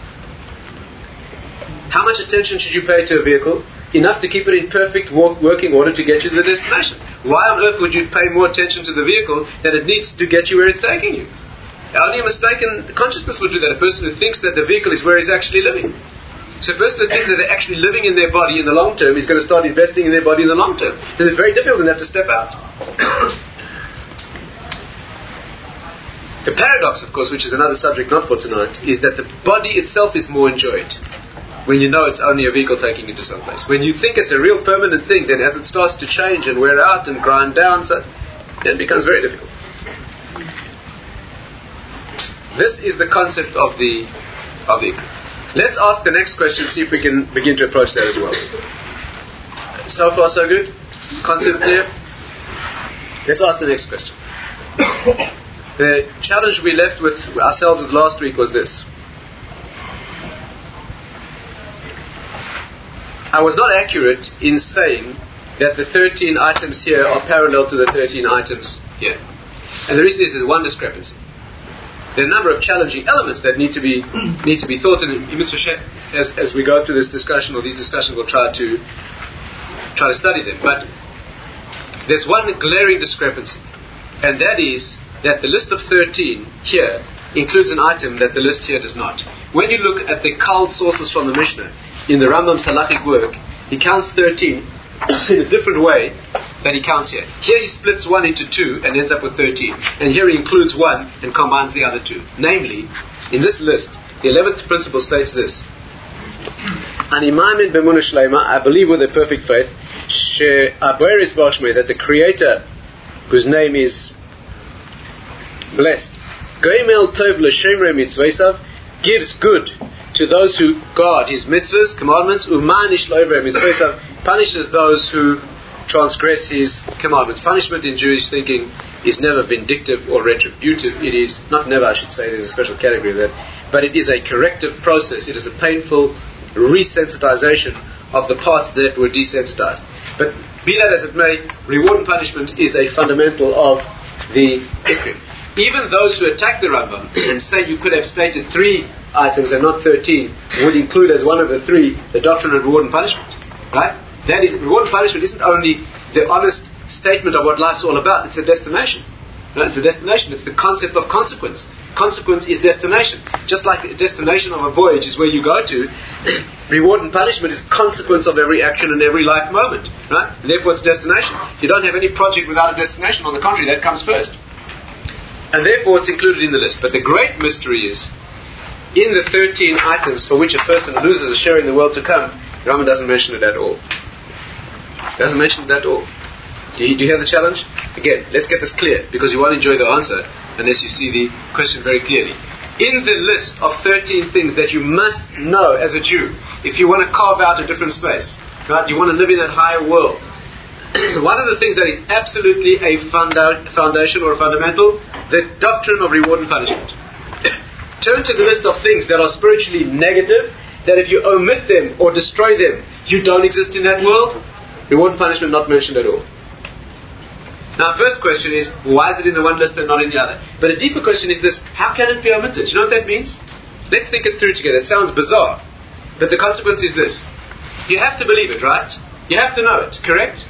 How much attention should you pay to a vehicle? Enough to keep it in perfect walk, working order to get you to the destination. Why on earth would you pay more attention to the vehicle than it needs to get you where it's taking you? Only a mistaken consciousness would do that. A person who thinks that the vehicle is where he's actually living. So a person who thinks that they're actually living in their body in the long term is going to start investing in their body in the long term. Then it's very difficult to have to step out. The paradox, of course, which is another subject not for tonight, is that the body itself is more enjoyed when you know it's only a vehicle taking you to someplace. When you think it's a real permanent thing, then as it starts to change and wear out and grind down, so then it becomes very difficult. This is the concept of the of the Let's ask the next question, see if we can begin to approach that as well. So far so good? Concept clear? Let's ask the next question. The challenge we left with ourselves with last week was this. I was not accurate in saying that the thirteen items here are parallel to the thirteen items here. And the reason is there's one discrepancy. There are a number of challenging elements that need to be need to be thought, and as, as we go through this discussion, or these discussions, we'll try to try to study them. But there's one glaring discrepancy, and that is that the list of thirteen here includes an item that the list here does not. When you look at the culled sources from the Mishnah, in the Rambam's halachic work, he counts thirteen in a different way than he counts here. Here he splits one into two and ends up with thirteen. And here he includes one and combines the other two. Namely, in this list, the eleventh principle states this. Ani ma'amin b'emunah shleima, I believe with a perfect faith, she'aborer yisbarach shmei, that the Creator, whose name is blessed, goimel tov l'shomrei mitzvosav, gives good to those who guard his mitzvahs, commandments, umanish lo'ovrei mitzvosav, punishes those who transgress his commandments. Punishment in Jewish thinking is never vindictive or retributive. It is, not never I should say, there's a special category of that, but it is a corrective process. It is a painful resensitization of the parts that were desensitized. But be that as it may, reward and punishment is a fundamental of the Ikrim. Even those who attack the Rambam and say you could have stated three items and not thirteen would include as one of the three the doctrine of reward and punishment. Right? That is, reward and punishment isn't only the honest statement of what life's all about, it's a destination. Right? It's a destination, it's the concept of consequence. Consequence is destination. Just like the destination of a voyage is where you go to, reward and punishment is consequence of every action and every life moment. Right? And therefore it's destination. You don't have any project without a destination. On the contrary, that comes first. And therefore it's included in the list. But the great mystery is, in the thirteen items for which a person loses a share in the world to come, the Rambam doesn't mention it at all. Doesn't mention it at all. Do you, do you hear the challenge? Again, let's get this clear, because you won't enjoy the answer unless you see the question very clearly. In the list of thirteen things that you must know as a Jew, if you want to carve out a different space, right? You want to live in that higher world. One of the things that is absolutely a funda- foundation or a fundamental, the doctrine of reward and punishment. Turn to the list of things that are spiritually negative, that if you omit them or destroy them, you don't exist in that world. Reward and punishment not mentioned at all. Now, first question is, why is it in the one list and not in the other? But a deeper question is this, how can it be omitted? You know what that means? Let's think it through together. It sounds bizarre, but the consequence is this. You have to believe it, right? You have to know it, correct?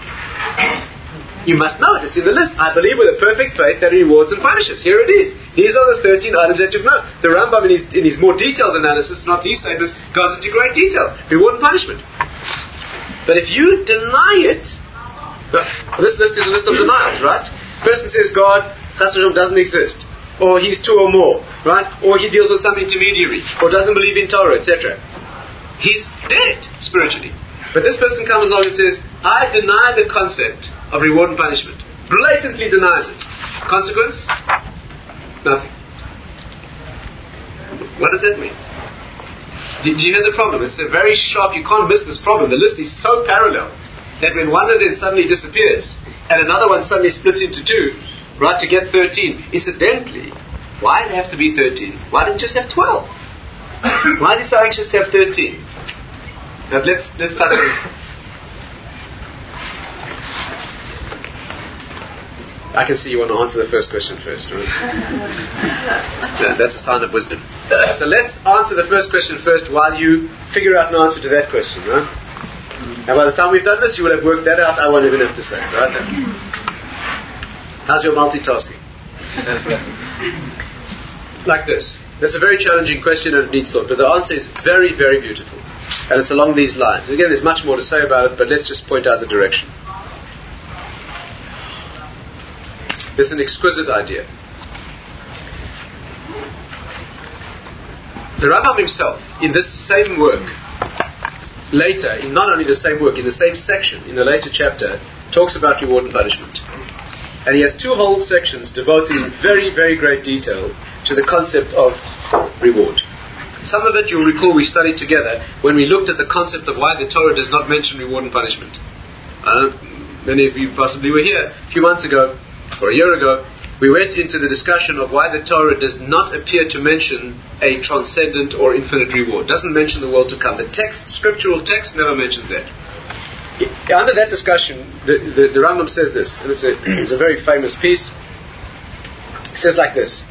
You must know it. It's in the list. I believe with a perfect faith that he rewards and punishes. Here it is. These are the thirteen items that you've known. The Rambam, in his, in his more detailed analysis, not these statements, goes into great detail. Reward and punishment. But if you deny it, this list is a list of denials, right? Person says God, Chas v'shalom, doesn't exist, or he's two or more, right? Or he deals with some intermediary, or doesn't believe in Torah, et cetera. He's dead spiritually. But this person comes along and says, I deny the concept of reward and punishment. Blatantly denies it. Consequence? Nothing. What does that mean? Do, do you know the problem? It's a very sharp, you can't miss this problem. The list is so parallel that when one of them suddenly disappears and another one suddenly splits into two, right, to get thirteen, incidentally, why did it have to be thirteen? Why didn't it just have twelve? Why is he so anxious to have thirteen? Now let's, let's touch on this. I can see you want to answer the first question first, right? Yeah, that's a sign of wisdom. So let's answer the first question first while you figure out an answer to that question, right? And by the time we've done this, you will have worked that out. I won't even have to say, right? How's your multitasking? Like this. That's a very challenging question and it needs thought, but the answer is very, very beautiful. And it's along these lines. Again, there's much more to say about it, but let's just point out the direction. It's an exquisite idea. The Rambam himself, in this same work, later, in not only the same work, in the same section, in a later chapter, talks about reward and punishment. And he has two whole sections devoted in very, very great detail to the concept of reward. Some of it you'll recall we studied together when we looked at the concept of why the Torah does not mention reward and punishment. Uh, many of you possibly were here a few months ago, or a year ago. We went into the discussion of why the Torah does not appear to mention a transcendent or infinite reward. Doesn't mention the world to come. The text, scriptural text, never mentions that. Under that discussion, the, the, the Rambam says this, and it's a, it's a very famous piece. It says like this.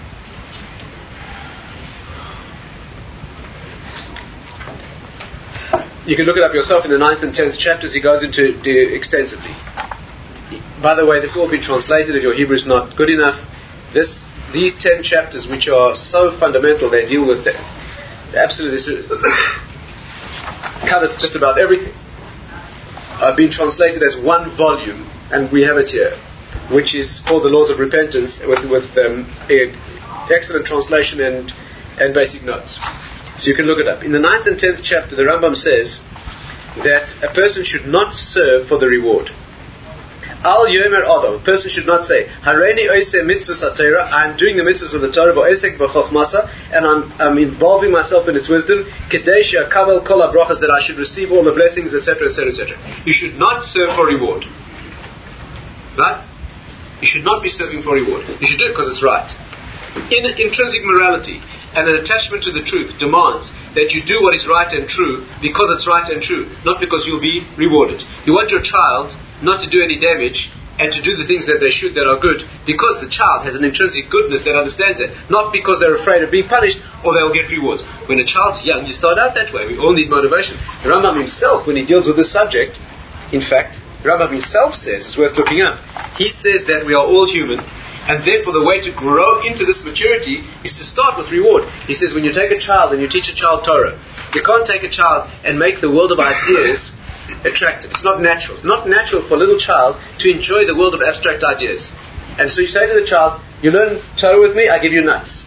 You can look it up yourself in the ninth and tenth chapters. He goes into it extensively. By the way, this will all be translated if your Hebrew is not good enough. This, these ten chapters, which are so fundamental, they deal with that. Absolutely, this covers just about everything. Uh, been translated as one volume, and we have it here, which is called the Laws of Repentance, with, with um, a excellent translation and and basic notes. So you can look it up. In the ninth and tenth chapter, the Rambam says that a person should not serve for the reward. Al yomer adam, a person should not say, Hareini oiseh mitzvahs ha-Torah, I am doing the mitzvahs of the Torah, v'oisek b'chochmasa, and I'm, I'm involving myself in its wisdom, kedei she'akavel kol ha-brachas, that I should receive all the blessings, et cetera, et cetera, et cetera. You should not serve for reward. Right? You should not be serving for reward. You should do it because it's right. In intrinsic morality and an attachment to the truth demands that you do what is right and true because it's right and true, not because you'll be rewarded. You want your child not to do any damage and to do the things that they should that are good because the child has an intrinsic goodness that understands it, not because they're afraid of being punished or they'll get rewards. When a child's young, you start out that way. We all need motivation. The Rambam himself, when he deals with this subject, in fact, the Rambam himself says, it's worth looking up, he says that we are all human, and therefore the way to grow into this maturity is to start with reward. He says when you take a child and you teach a child Torah, you can't take a child and make the world of ideas attractive. It's not natural. It's not natural for a little child to enjoy the world of abstract ideas. And so you say to the child, you learn Torah with me, I give you nuts.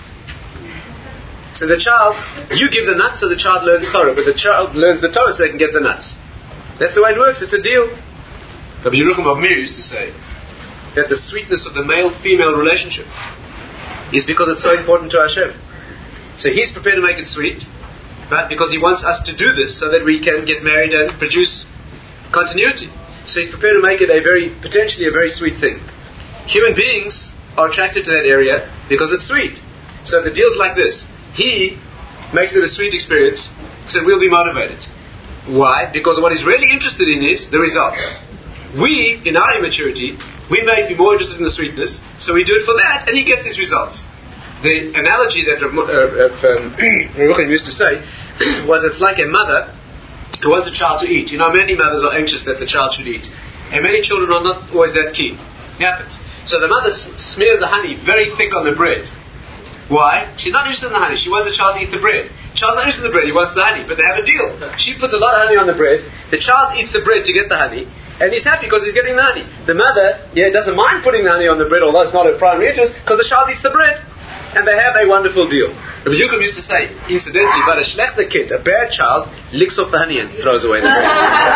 So the child, you give the nuts so the child learns Torah, but the child learns the Torah so they can get the nuts. That's the way it works. It's a deal. Rabbi Yerucham of Mir used to say that the sweetness of the male-female relationship is because it's so important to Hashem. So he's prepared to make it sweet, right? Because he wants us to do this so that we can get married and produce continuity. So he's prepared to make it a very, potentially a very sweet thing. Human beings are attracted to that area because it's sweet. So the deal's like this. He makes it a sweet experience, so we'll be motivated. Why? Because what he's really interested in is the results. We, in our immaturity, we may be more interested in the sweetness, so we do it for that, and he gets his results. The analogy that Rav uh, um, used to say was it's like a mother who wants a child to eat. You know, many mothers are anxious that the child should eat, and many children are not always that keen. It happens. So the mother s- smears the honey very thick on the bread. Why? She's not interested in the honey. She wants the child to eat the bread. The child's not interested in the bread. He wants the honey. But they have a deal. She puts a lot of honey on the bread. The child eats the bread to get the honey. And he's happy because he's getting the honey. The mother, yeah, doesn't mind putting the honey on the bread, although it's not her primary interest, because the child eats the bread. And they have a wonderful deal. Rabbi Yerucham used to say, incidentally, but a schlechter kid, a bad child, licks off the honey and throws away the bread.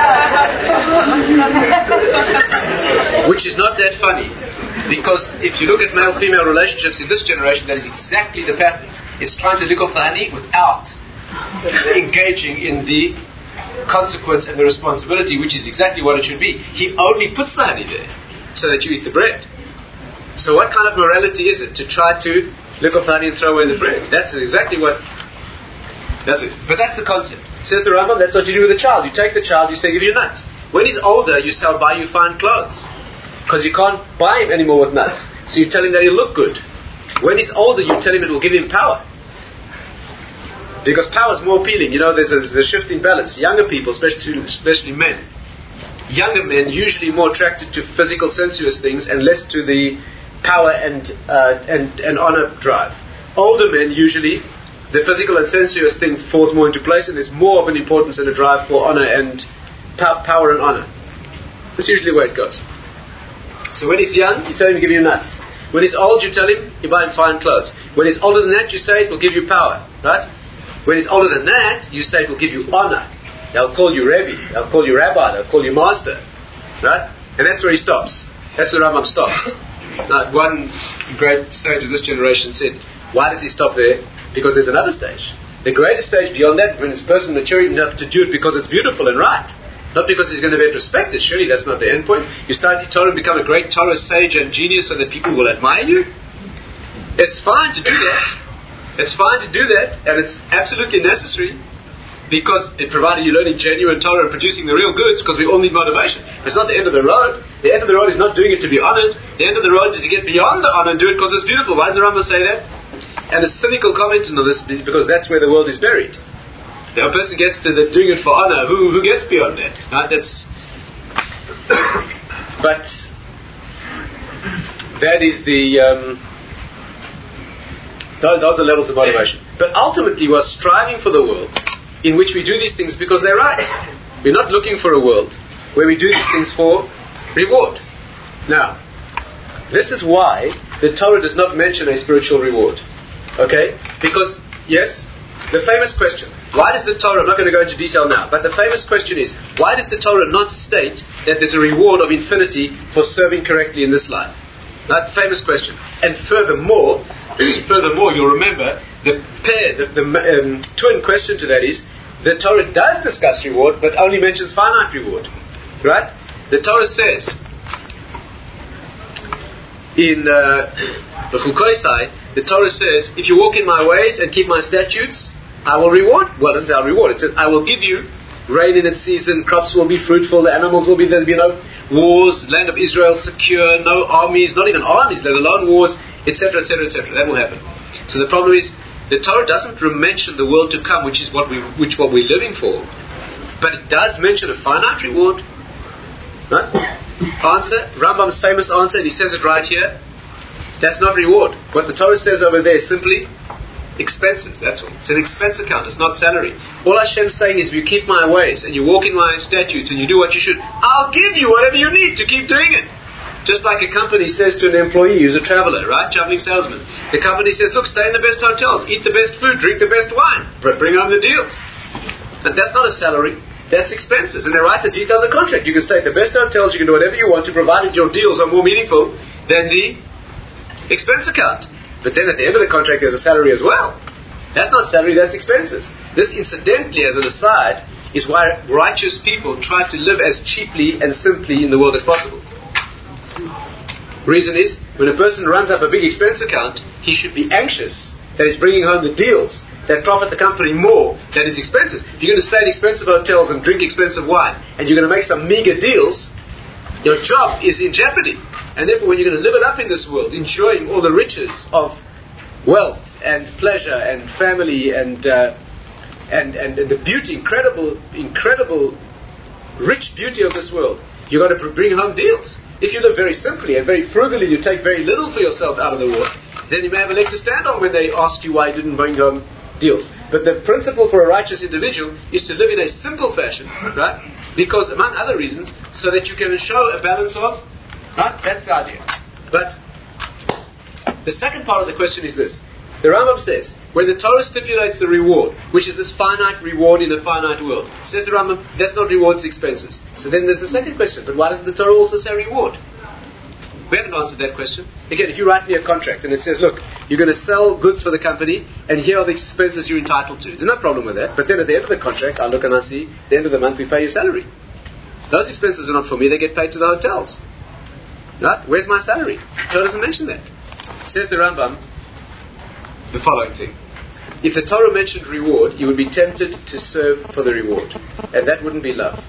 Which is not that funny. Because if you look at male-female relationships in this generation, that is exactly the pattern. It's trying to lick off the honey without engaging in the consequence and the responsibility, which is exactly what it should be. He only puts the honey there so that you eat the bread. So what kind of morality is it to try to lick off the honey and throw away the bread? That's exactly what... That's it. But that's the concept. Says the Rambam, that's what you do with a child. You take the child, you say, give you nuts. When he's older, you say, I'll buy you fine clothes. Because you can't buy him anymore with nuts. So you tell him that he'll look good. When he's older, you tell him it will give him power. Because power is more appealing. You know, there's a, there's a shift in balance. Younger people, especially especially men, younger men usually more attracted to physical, sensuous things and less to the power and uh, and and honor drive. Older men usually, the physical and sensuous thing falls more into place, and there's more of an importance and a drive for honor and pow- power and honor. That's usually the way it goes. So when he's young, you tell him to give you nuts. When he's old, you tell him you buy him fine clothes. When he's older than that, you say it will give you power, right? When he's older than that, you say it will give you honor. They'll call you Rebbe. They'll call you Rabbi. They'll call you Master. Right? And that's where he stops. That's where Rambam stops. Now, one great sage of this generation said, why does he stop there? Because there's another stage. The greater stage beyond that, when it's a person mature enough to do it because it's beautiful and right. Not because he's going to be respected. Surely that's not the end point. You study Torah and become a great Torah sage and genius so that people will admire you. It's fine to do that. It's fine to do that, and it's absolutely necessary because it provided you learning genuine Torah and producing the real goods, because we all need motivation. It's not the end of the road. The end of the road is not doing it to be honored. The end of the road is to get beyond the honor and do it because it's beautiful. Why does the Rambam say that? And a cynical comment on this is because that's where the world is buried. The person gets to the doing it for honor. Who who gets beyond that? Right? That's. But that is the. Um, Those, those are levels of motivation. But ultimately we're striving for the world in which we do these things because they're right. We're not looking for a world where we do these things for reward. Now, this is why the Torah does not mention a spiritual reward. Okay? Because, yes, the famous question, why does the Torah, I'm not going to go into detail now, but the famous question is, why does the Torah not state that there's a reward of infinity for serving correctly in this life? That's the famous question. And furthermore, furthermore, you'll remember the pair, the, the um, twin question to that is, the Torah does discuss reward, but only mentions finite reward. Right? The Torah says, in uh, the Chukoisai, the Torah says, if you walk in my ways and keep my statutes, I will reward. Well, this is our reward. It says, I will give you rain in its season, crops will be fruitful, the animals will be, there'll be no wars, land of Israel secure, no armies, not even armies, let alone wars, etc, etc, et cetera. That will happen. So the problem is, the Torah doesn't mention the world to come, which is what we, which what we're living for, but it does mention a finite reward. Right? Answer, Rambam's famous answer, and he says it right here, that's not reward. What the Torah says over there is simply expenses, that's all. It's an expense account, it's not salary. All Hashem's saying is, if you keep my ways, and you walk in my statutes, and you do what you should, I'll give you whatever you need to keep doing it. Just like a company says to an employee who's a traveler, right, traveling salesman. The company says, look, stay in the best hotels, eat the best food, drink the best wine, bring home the deals. And that's not a salary, that's expenses. And they write a detail in the contract. You can stay at the best hotels, you can do whatever you want to, provided your deals are more meaningful than the expense account. But then at the end of the contract there's a salary as well. That's not salary, that's expenses. This, incidentally, as an aside, is why righteous people try to live as cheaply and simply in the world as possible. Reason is, when a person runs up a big expense account, he should be anxious that he's bringing home the deals that profit the company more than his expenses. If you're going to stay in expensive hotels and drink expensive wine, and you're going to make some meager deals, your job is in jeopardy. And therefore, when you're going to live it up in this world, enjoying all the riches of wealth and pleasure and family and uh, and, and and the beauty, incredible, incredible, rich beauty of this world, you've got to bring home deals. If you live very simply and very frugally, you take very little for yourself out of the world, then you may have a leg to stand on when they ask you why you didn't bring home deals. But the principle for a righteous individual is to live in a simple fashion, right? Because, among other reasons, so that you can show a balance of, right? That's the idea. But the second part of the question is this. The Rambam says, when the Torah stipulates the reward, which is this finite reward in a finite world, says the Rambam, that's not reward, it's expenses. So then there's a second question, but why does the Torah also say reward? We haven't answered that question. Again, if you write me a contract and it says, look, you're going to sell goods for the company, and here are the expenses you're entitled to. There's no problem with that. But then at the end of the contract, I look and I see, at the end of the month, we pay your salary. Those expenses are not for me, they get paid to the hotels. Right? Where's my salary? The Torah doesn't mention that. Says the Rambam, the following thing. If the Torah mentioned reward, you would be tempted to serve for the reward. And that wouldn't be love.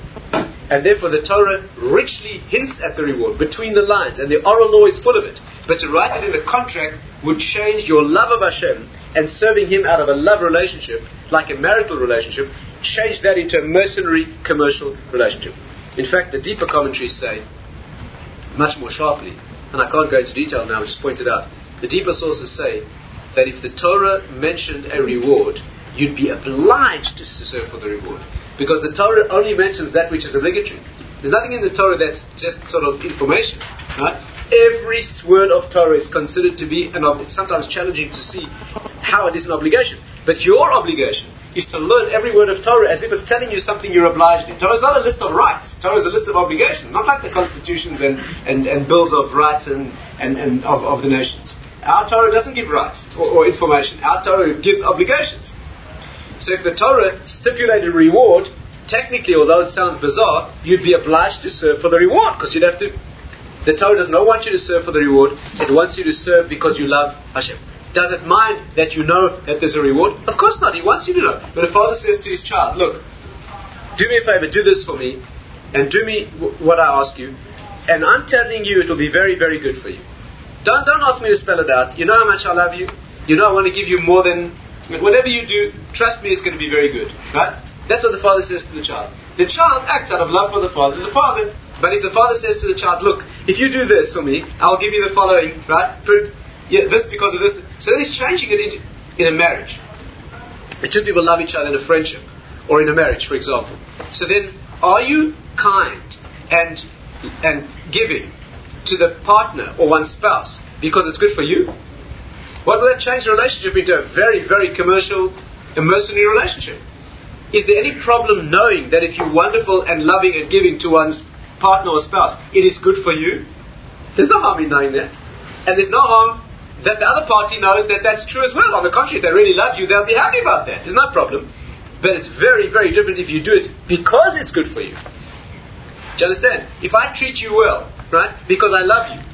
And therefore the Torah richly hints at the reward between the lines, and the oral law is full of it. But to write it in the contract would change your love of Hashem and serving Him out of a love relationship, like a marital relationship, change that into a mercenary commercial relationship. In fact, the deeper commentaries say, much more sharply, and I can't go into detail now, I just pointed out, the deeper sources say that if the Torah mentioned a reward, you'd be obliged to serve for the reward. Because the Torah only mentions that which is obligatory. There's nothing in the Torah that's just sort of information. Right? Every word of Torah is considered to be an obligation. It's sometimes challenging to see how it is an obligation. But your obligation is to learn every word of Torah as if it's telling you something you're obliged in. Torah is not a list of rights. Torah is a list of obligations. Not like the constitutions and, and, and bills of rights and, and, and of, of the nations. Our Torah doesn't give rights or, or information. Our Torah gives obligations. So if the Torah stipulated reward, technically, although it sounds bizarre, you'd be obliged to serve for the reward, because you'd have to. The Torah does not want you to serve for the reward, it wants you to serve because you love Hashem. Does it mind that you know that there's a reward? Of course not, He wants you to know. When a father says to his child, look, do me a favor, do this for me, and do me w- what I ask you, and I'm telling you it will be very, very good for you. Don't, don't ask me to spell it out. You know how much I love you. You know I want to give you more than... Whatever you do, trust me, it's going to be very good. Right? That's what the father says to the child. The child acts out of love for the father. The father, but if the father says to the child, look, if you do this for me, I'll give you the following, right? Yeah, this because of this. So then he's changing it into in a marriage. The two people love each other in a friendship or in a marriage, for example. So then, are you kind and and giving to the partner or one's spouse because it's good for you? What will that change the relationship into a very, very commercial, a mercenary relationship? Is there any problem knowing that if you're wonderful and loving and giving to one's partner or spouse, it is good for you? There's no harm in knowing that. And there's no harm that the other party knows that that's true as well. On the contrary, if they really love you, they'll be happy about that. There's no problem. But it's very, very different if you do it because it's good for you. Do you understand? If I treat you well, right, because I love you,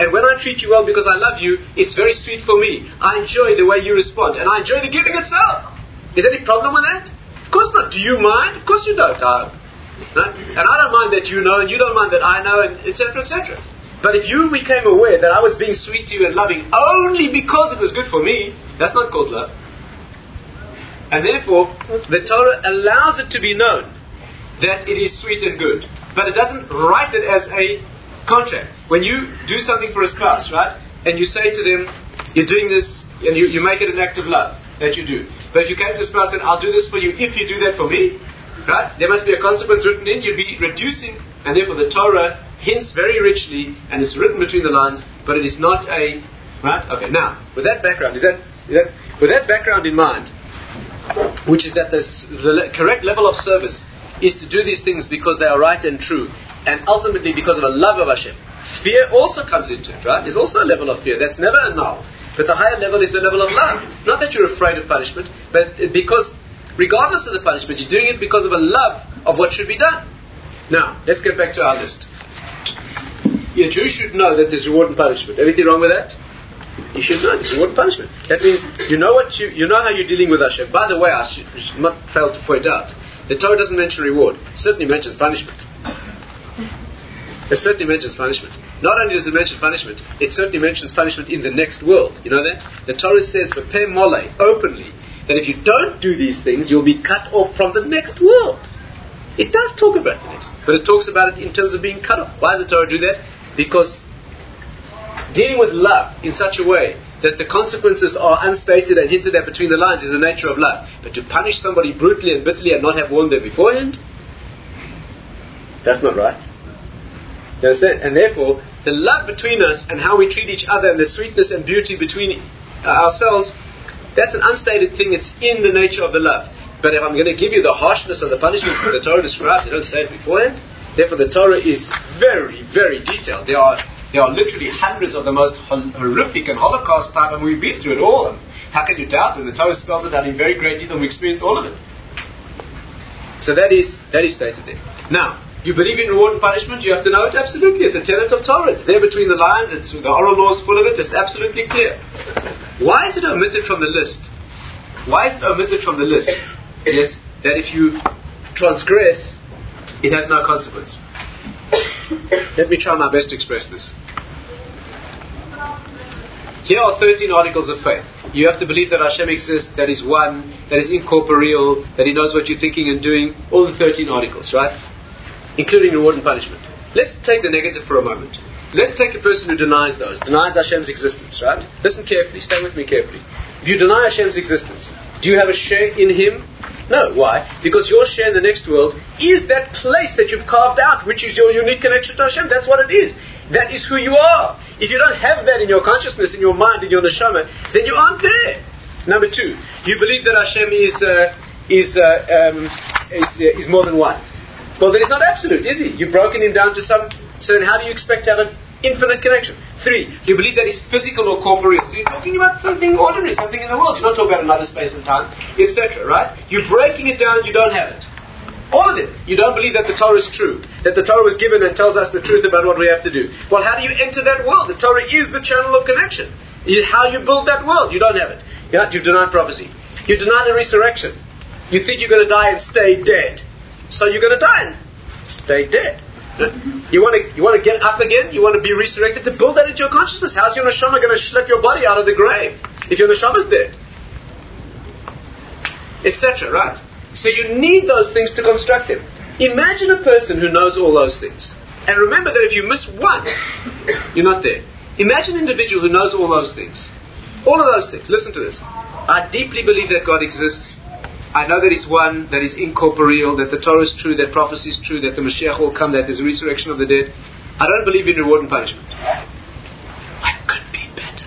And when I treat you well because I love you, it's very sweet for me. I enjoy the way you respond. And I enjoy the giving itself. Is there any problem with that? Of course not. Do you mind? Of course you don't. I, no? And I don't mind that you know, and you don't mind that I know, and et cetera, et cetera. But if you became aware that I was being sweet to you and loving only because it was good for me, that's not called love. And therefore, the Torah allows it to be known that it is sweet and good. But it doesn't write it as a contract. When you do something for a spouse, right, and you say to them, you're doing this, and you, you make it an act of love that you do. But if you came to the spouse and said, I'll do this for you if you do that for me, right, there must be a consequence written in, you'd be reducing, and therefore the Torah hints very richly, and it's written between the lines, but it is not a, right, okay, now, with that background, is that, is that with that background in mind, which is that this, the le- correct level of service is to do these things because they are right and true, and ultimately because of a love of Hashem. Fear also comes into it, right? There's also a level of fear that's never annulled. But the higher level is the level of love. Not that you're afraid of punishment, but because regardless of the punishment, you're doing it because of a love of what should be done. Now, let's get back to our list. A Jew should know that there's reward and punishment. Anything wrong with that? You should know there's reward and punishment. That means you know what you you know how you're dealing with Hashem. By the way, I should, should not fail to point out, the Torah doesn't mention reward. It certainly mentions punishment. It certainly mentions punishment. Not only does it mention punishment, it certainly mentions punishment in the next world. You know that? The Torah says, prepare mole, openly, that if you don't do these things, you'll be cut off from the next world. It does talk about the next, but it talks about it in terms of being cut off. Why does the Torah do that? Because dealing with love in such a way that the consequences are unstated and hinted at between the lines is the nature of love. But to punish somebody brutally and bitterly and not have warned them beforehand, that's not right. You understand? And therefore, the love between us and how we treat each other and the sweetness and beauty between uh, ourselves, that's an unstated thing. It's in the nature of the love. But if I'm going to give you the harshness of the punishment that the Torah describes, they don't say it beforehand. Therefore, the Torah is very, very detailed. There are there are literally hundreds of the most horrific and Holocaust type, and we've been through it all. And how can you doubt it? The Torah spells it out in very great detail, and we experienced all of it. So that is that is stated there. Now, you believe in reward and punishment, you have to know it? Absolutely. It's a tenet of Torah. It's there between the lines. It's the oral law is full of it. It's absolutely clear. Why is it omitted from the list? Why is it omitted from the list? Yes, that if you transgress, it has no consequence. Let me try my best to express this. Here are thirteen articles of faith. You have to believe that Hashem exists, that is one, that is incorporeal, that He knows what you're thinking and doing. All the thirteen articles, right? Including reward and punishment. Let's take the negative for a moment. Let's take a person who denies those, denies Hashem's existence, right? Listen carefully, stay with me carefully. If you deny Hashem's existence, do you have a share in Him? No. Why? Because your share in the next world is that place that you've carved out, which is your unique connection to Hashem. That's what it is. That is who you are. If you don't have that in your consciousness, in your mind, in your neshama, then you aren't there. Number two, you believe that Hashem is uh, is uh, um, is, uh, is more than one. Well, then it's not absolute, is He? You've broken Him down to some. So then how do you expect to have an infinite connection? Three, you believe that He's physical or corporeal. So you're talking about something ordinary, something in the world. You're not talking about another space and time, et cetera. Right? You're breaking it down. You don't have it. All of it. You don't believe that the Torah is true, that the Torah was given and tells us the truth about what we have to do. Well, how do you enter that world? The Torah is the channel of connection. How you build that world? You don't have it. You've denied prophecy. You deny the resurrection. You think you're going to die and stay dead. So you're going to die and stay dead. You want to you want to get up again? You want to be resurrected? To build that into your consciousness. How's your neshama going to schlep your body out of the grave if your neshama's dead? Etc. Right? So you need those things to construct them. Imagine a person who knows all those things. And remember that if you miss one, you're not there. Imagine an individual who knows all those things. All of those things. Listen to this. I deeply believe that God exists. I know that He's one, that He's incorporeal, that the Torah is true, that prophecy is true, that the Mashiach will come, that there's a resurrection of the dead. I don't believe in reward and punishment. What could be better?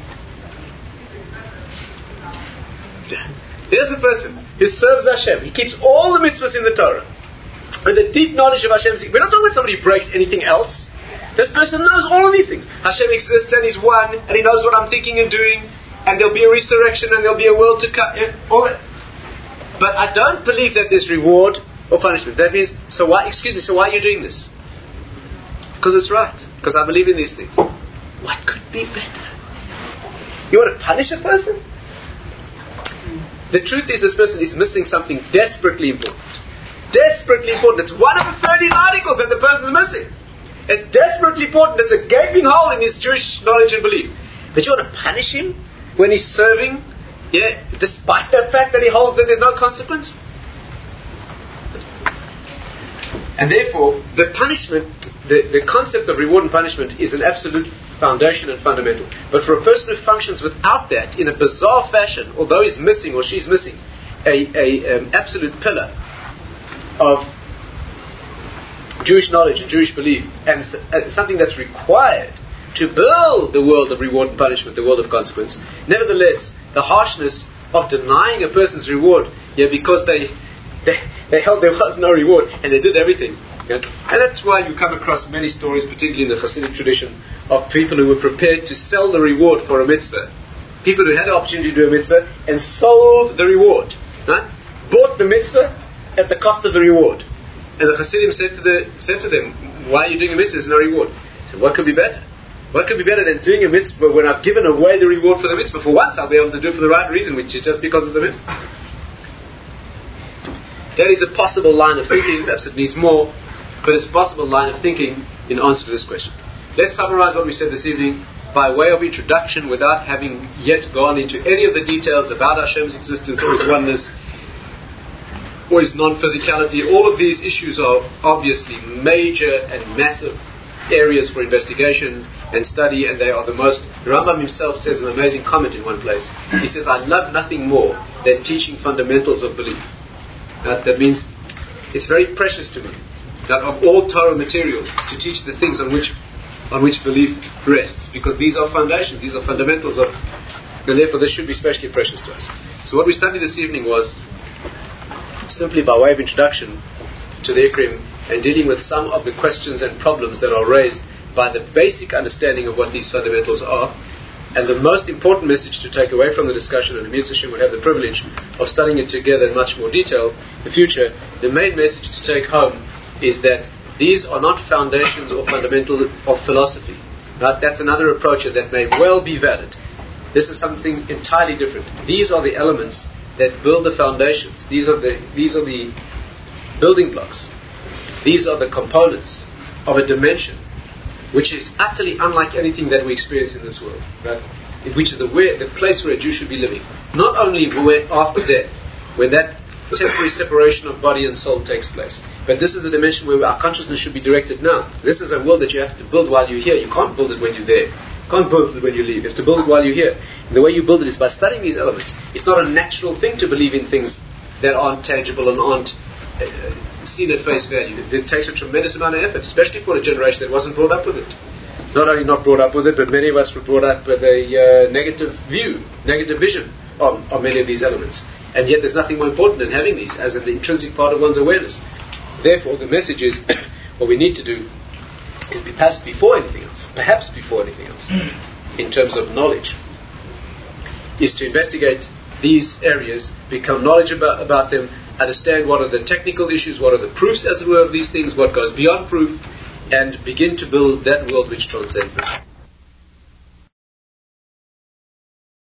Here's a person who serves Hashem. He keeps all the mitzvahs in the Torah. With a deep knowledge of Hashem. We're not talking about somebody who breaks anything else. This person knows all of these things. Hashem exists and He's one, and He knows what I'm thinking and doing, and there'll be a resurrection and there'll be a world to come. All that. But I don't believe that there's reward or punishment. That means, so why, excuse me, so why are you doing this? Because it's right. Because I believe in these things. what could be better? You want to punish a person? The truth is, this person is missing something desperately important. Desperately important. It's one of the thirteen articles that the person is missing. It's desperately important. It's a gaping hole in his Jewish knowledge and belief. But you want to punish him when he's serving, yeah, despite the fact that he holds that there's no consequence? And therefore, the punishment, the, the concept of reward and punishment is an absolute foundation and fundamental. But for a person who functions without that, in a bizarre fashion, although he's missing or she's missing a, a um, absolute pillar of Jewish knowledge and Jewish belief, and uh, something that's required to build the world of reward and punishment, the world of consequence, nevertheless, the harshness of denying a person's reward, yeah, because they They, they held there was no reward, and they did everything. Okay? And that's why you come across many stories, particularly in the Hasidic tradition, of people who were prepared to sell the reward for a mitzvah. People who had the opportunity to do a mitzvah and sold the reward. Right? Bought the mitzvah at the cost of the reward. And the Hasidim said to, the, said to them, why are you doing a mitzvah? There's no reward. So what could be better? What could be better than doing a mitzvah when I've given away the reward for the mitzvah? For once I'll be able to do it for the right reason, which is just because it's a mitzvah. That is a possible line of thinking. Perhaps it needs more, but it's a possible line of thinking in answer to this question. Let's summarize what we said this evening by way of introduction, without having yet gone into any of the details about Hashem's existence or His oneness or His non-physicality. All of these issues are obviously major and massive areas for investigation and study, and they are the most. The Rambam himself says an amazing comment in one place. He says, I love nothing more than teaching fundamentals of belief. Uh, that means it's very precious to me that of all Torah material to teach the things on which on which belief rests, because these are foundations, these are fundamentals of, and therefore this should be especially precious to us. So what we studied this evening was simply by way of introduction to the Ikrim and dealing with some of the questions and problems that are raised by the basic understanding of what these fundamentals are. And the most important message to take away from the discussion, and Amir Sashem will have the privilege of studying it together in much more detail in the future, the main message to take home is that these are not foundations or fundamentals of philosophy. Right? That's another approach that may well be valid. This is something entirely different. These are the elements that build the foundations. These are the, these are the building blocks. These are the components of a dimension which is utterly unlike anything that we experience in this world, right? Which is the, where, the place where a Jew should be living. Not only where, after death, when that temporary separation of body and soul takes place, but this is the dimension where our consciousness should be directed now. This is a world that you have to build while you're here. You can't build it when you're there. You can't build it when you leave. You have to build it while you're here. And the way you build it is by studying these elements. It's not a natural thing to believe in things that aren't tangible and aren't uh, seen at face value. It takes a tremendous amount of effort, especially for a generation that wasn't brought up with it. Not only not brought up with it, but many of us were brought up with a uh, negative view, negative vision of, of many of these elements. And yet there's nothing more important than having these as an intrinsic part of one's awareness. Therefore, the message is, what we need to do is be, perhaps before anything else, perhaps before anything else, in terms of knowledge, is to investigate these areas, become knowledgeable about, about them, understand what are the technical issues, what are the proofs, as it were, of these things, what goes beyond proof, and begin to build that world which transcends this.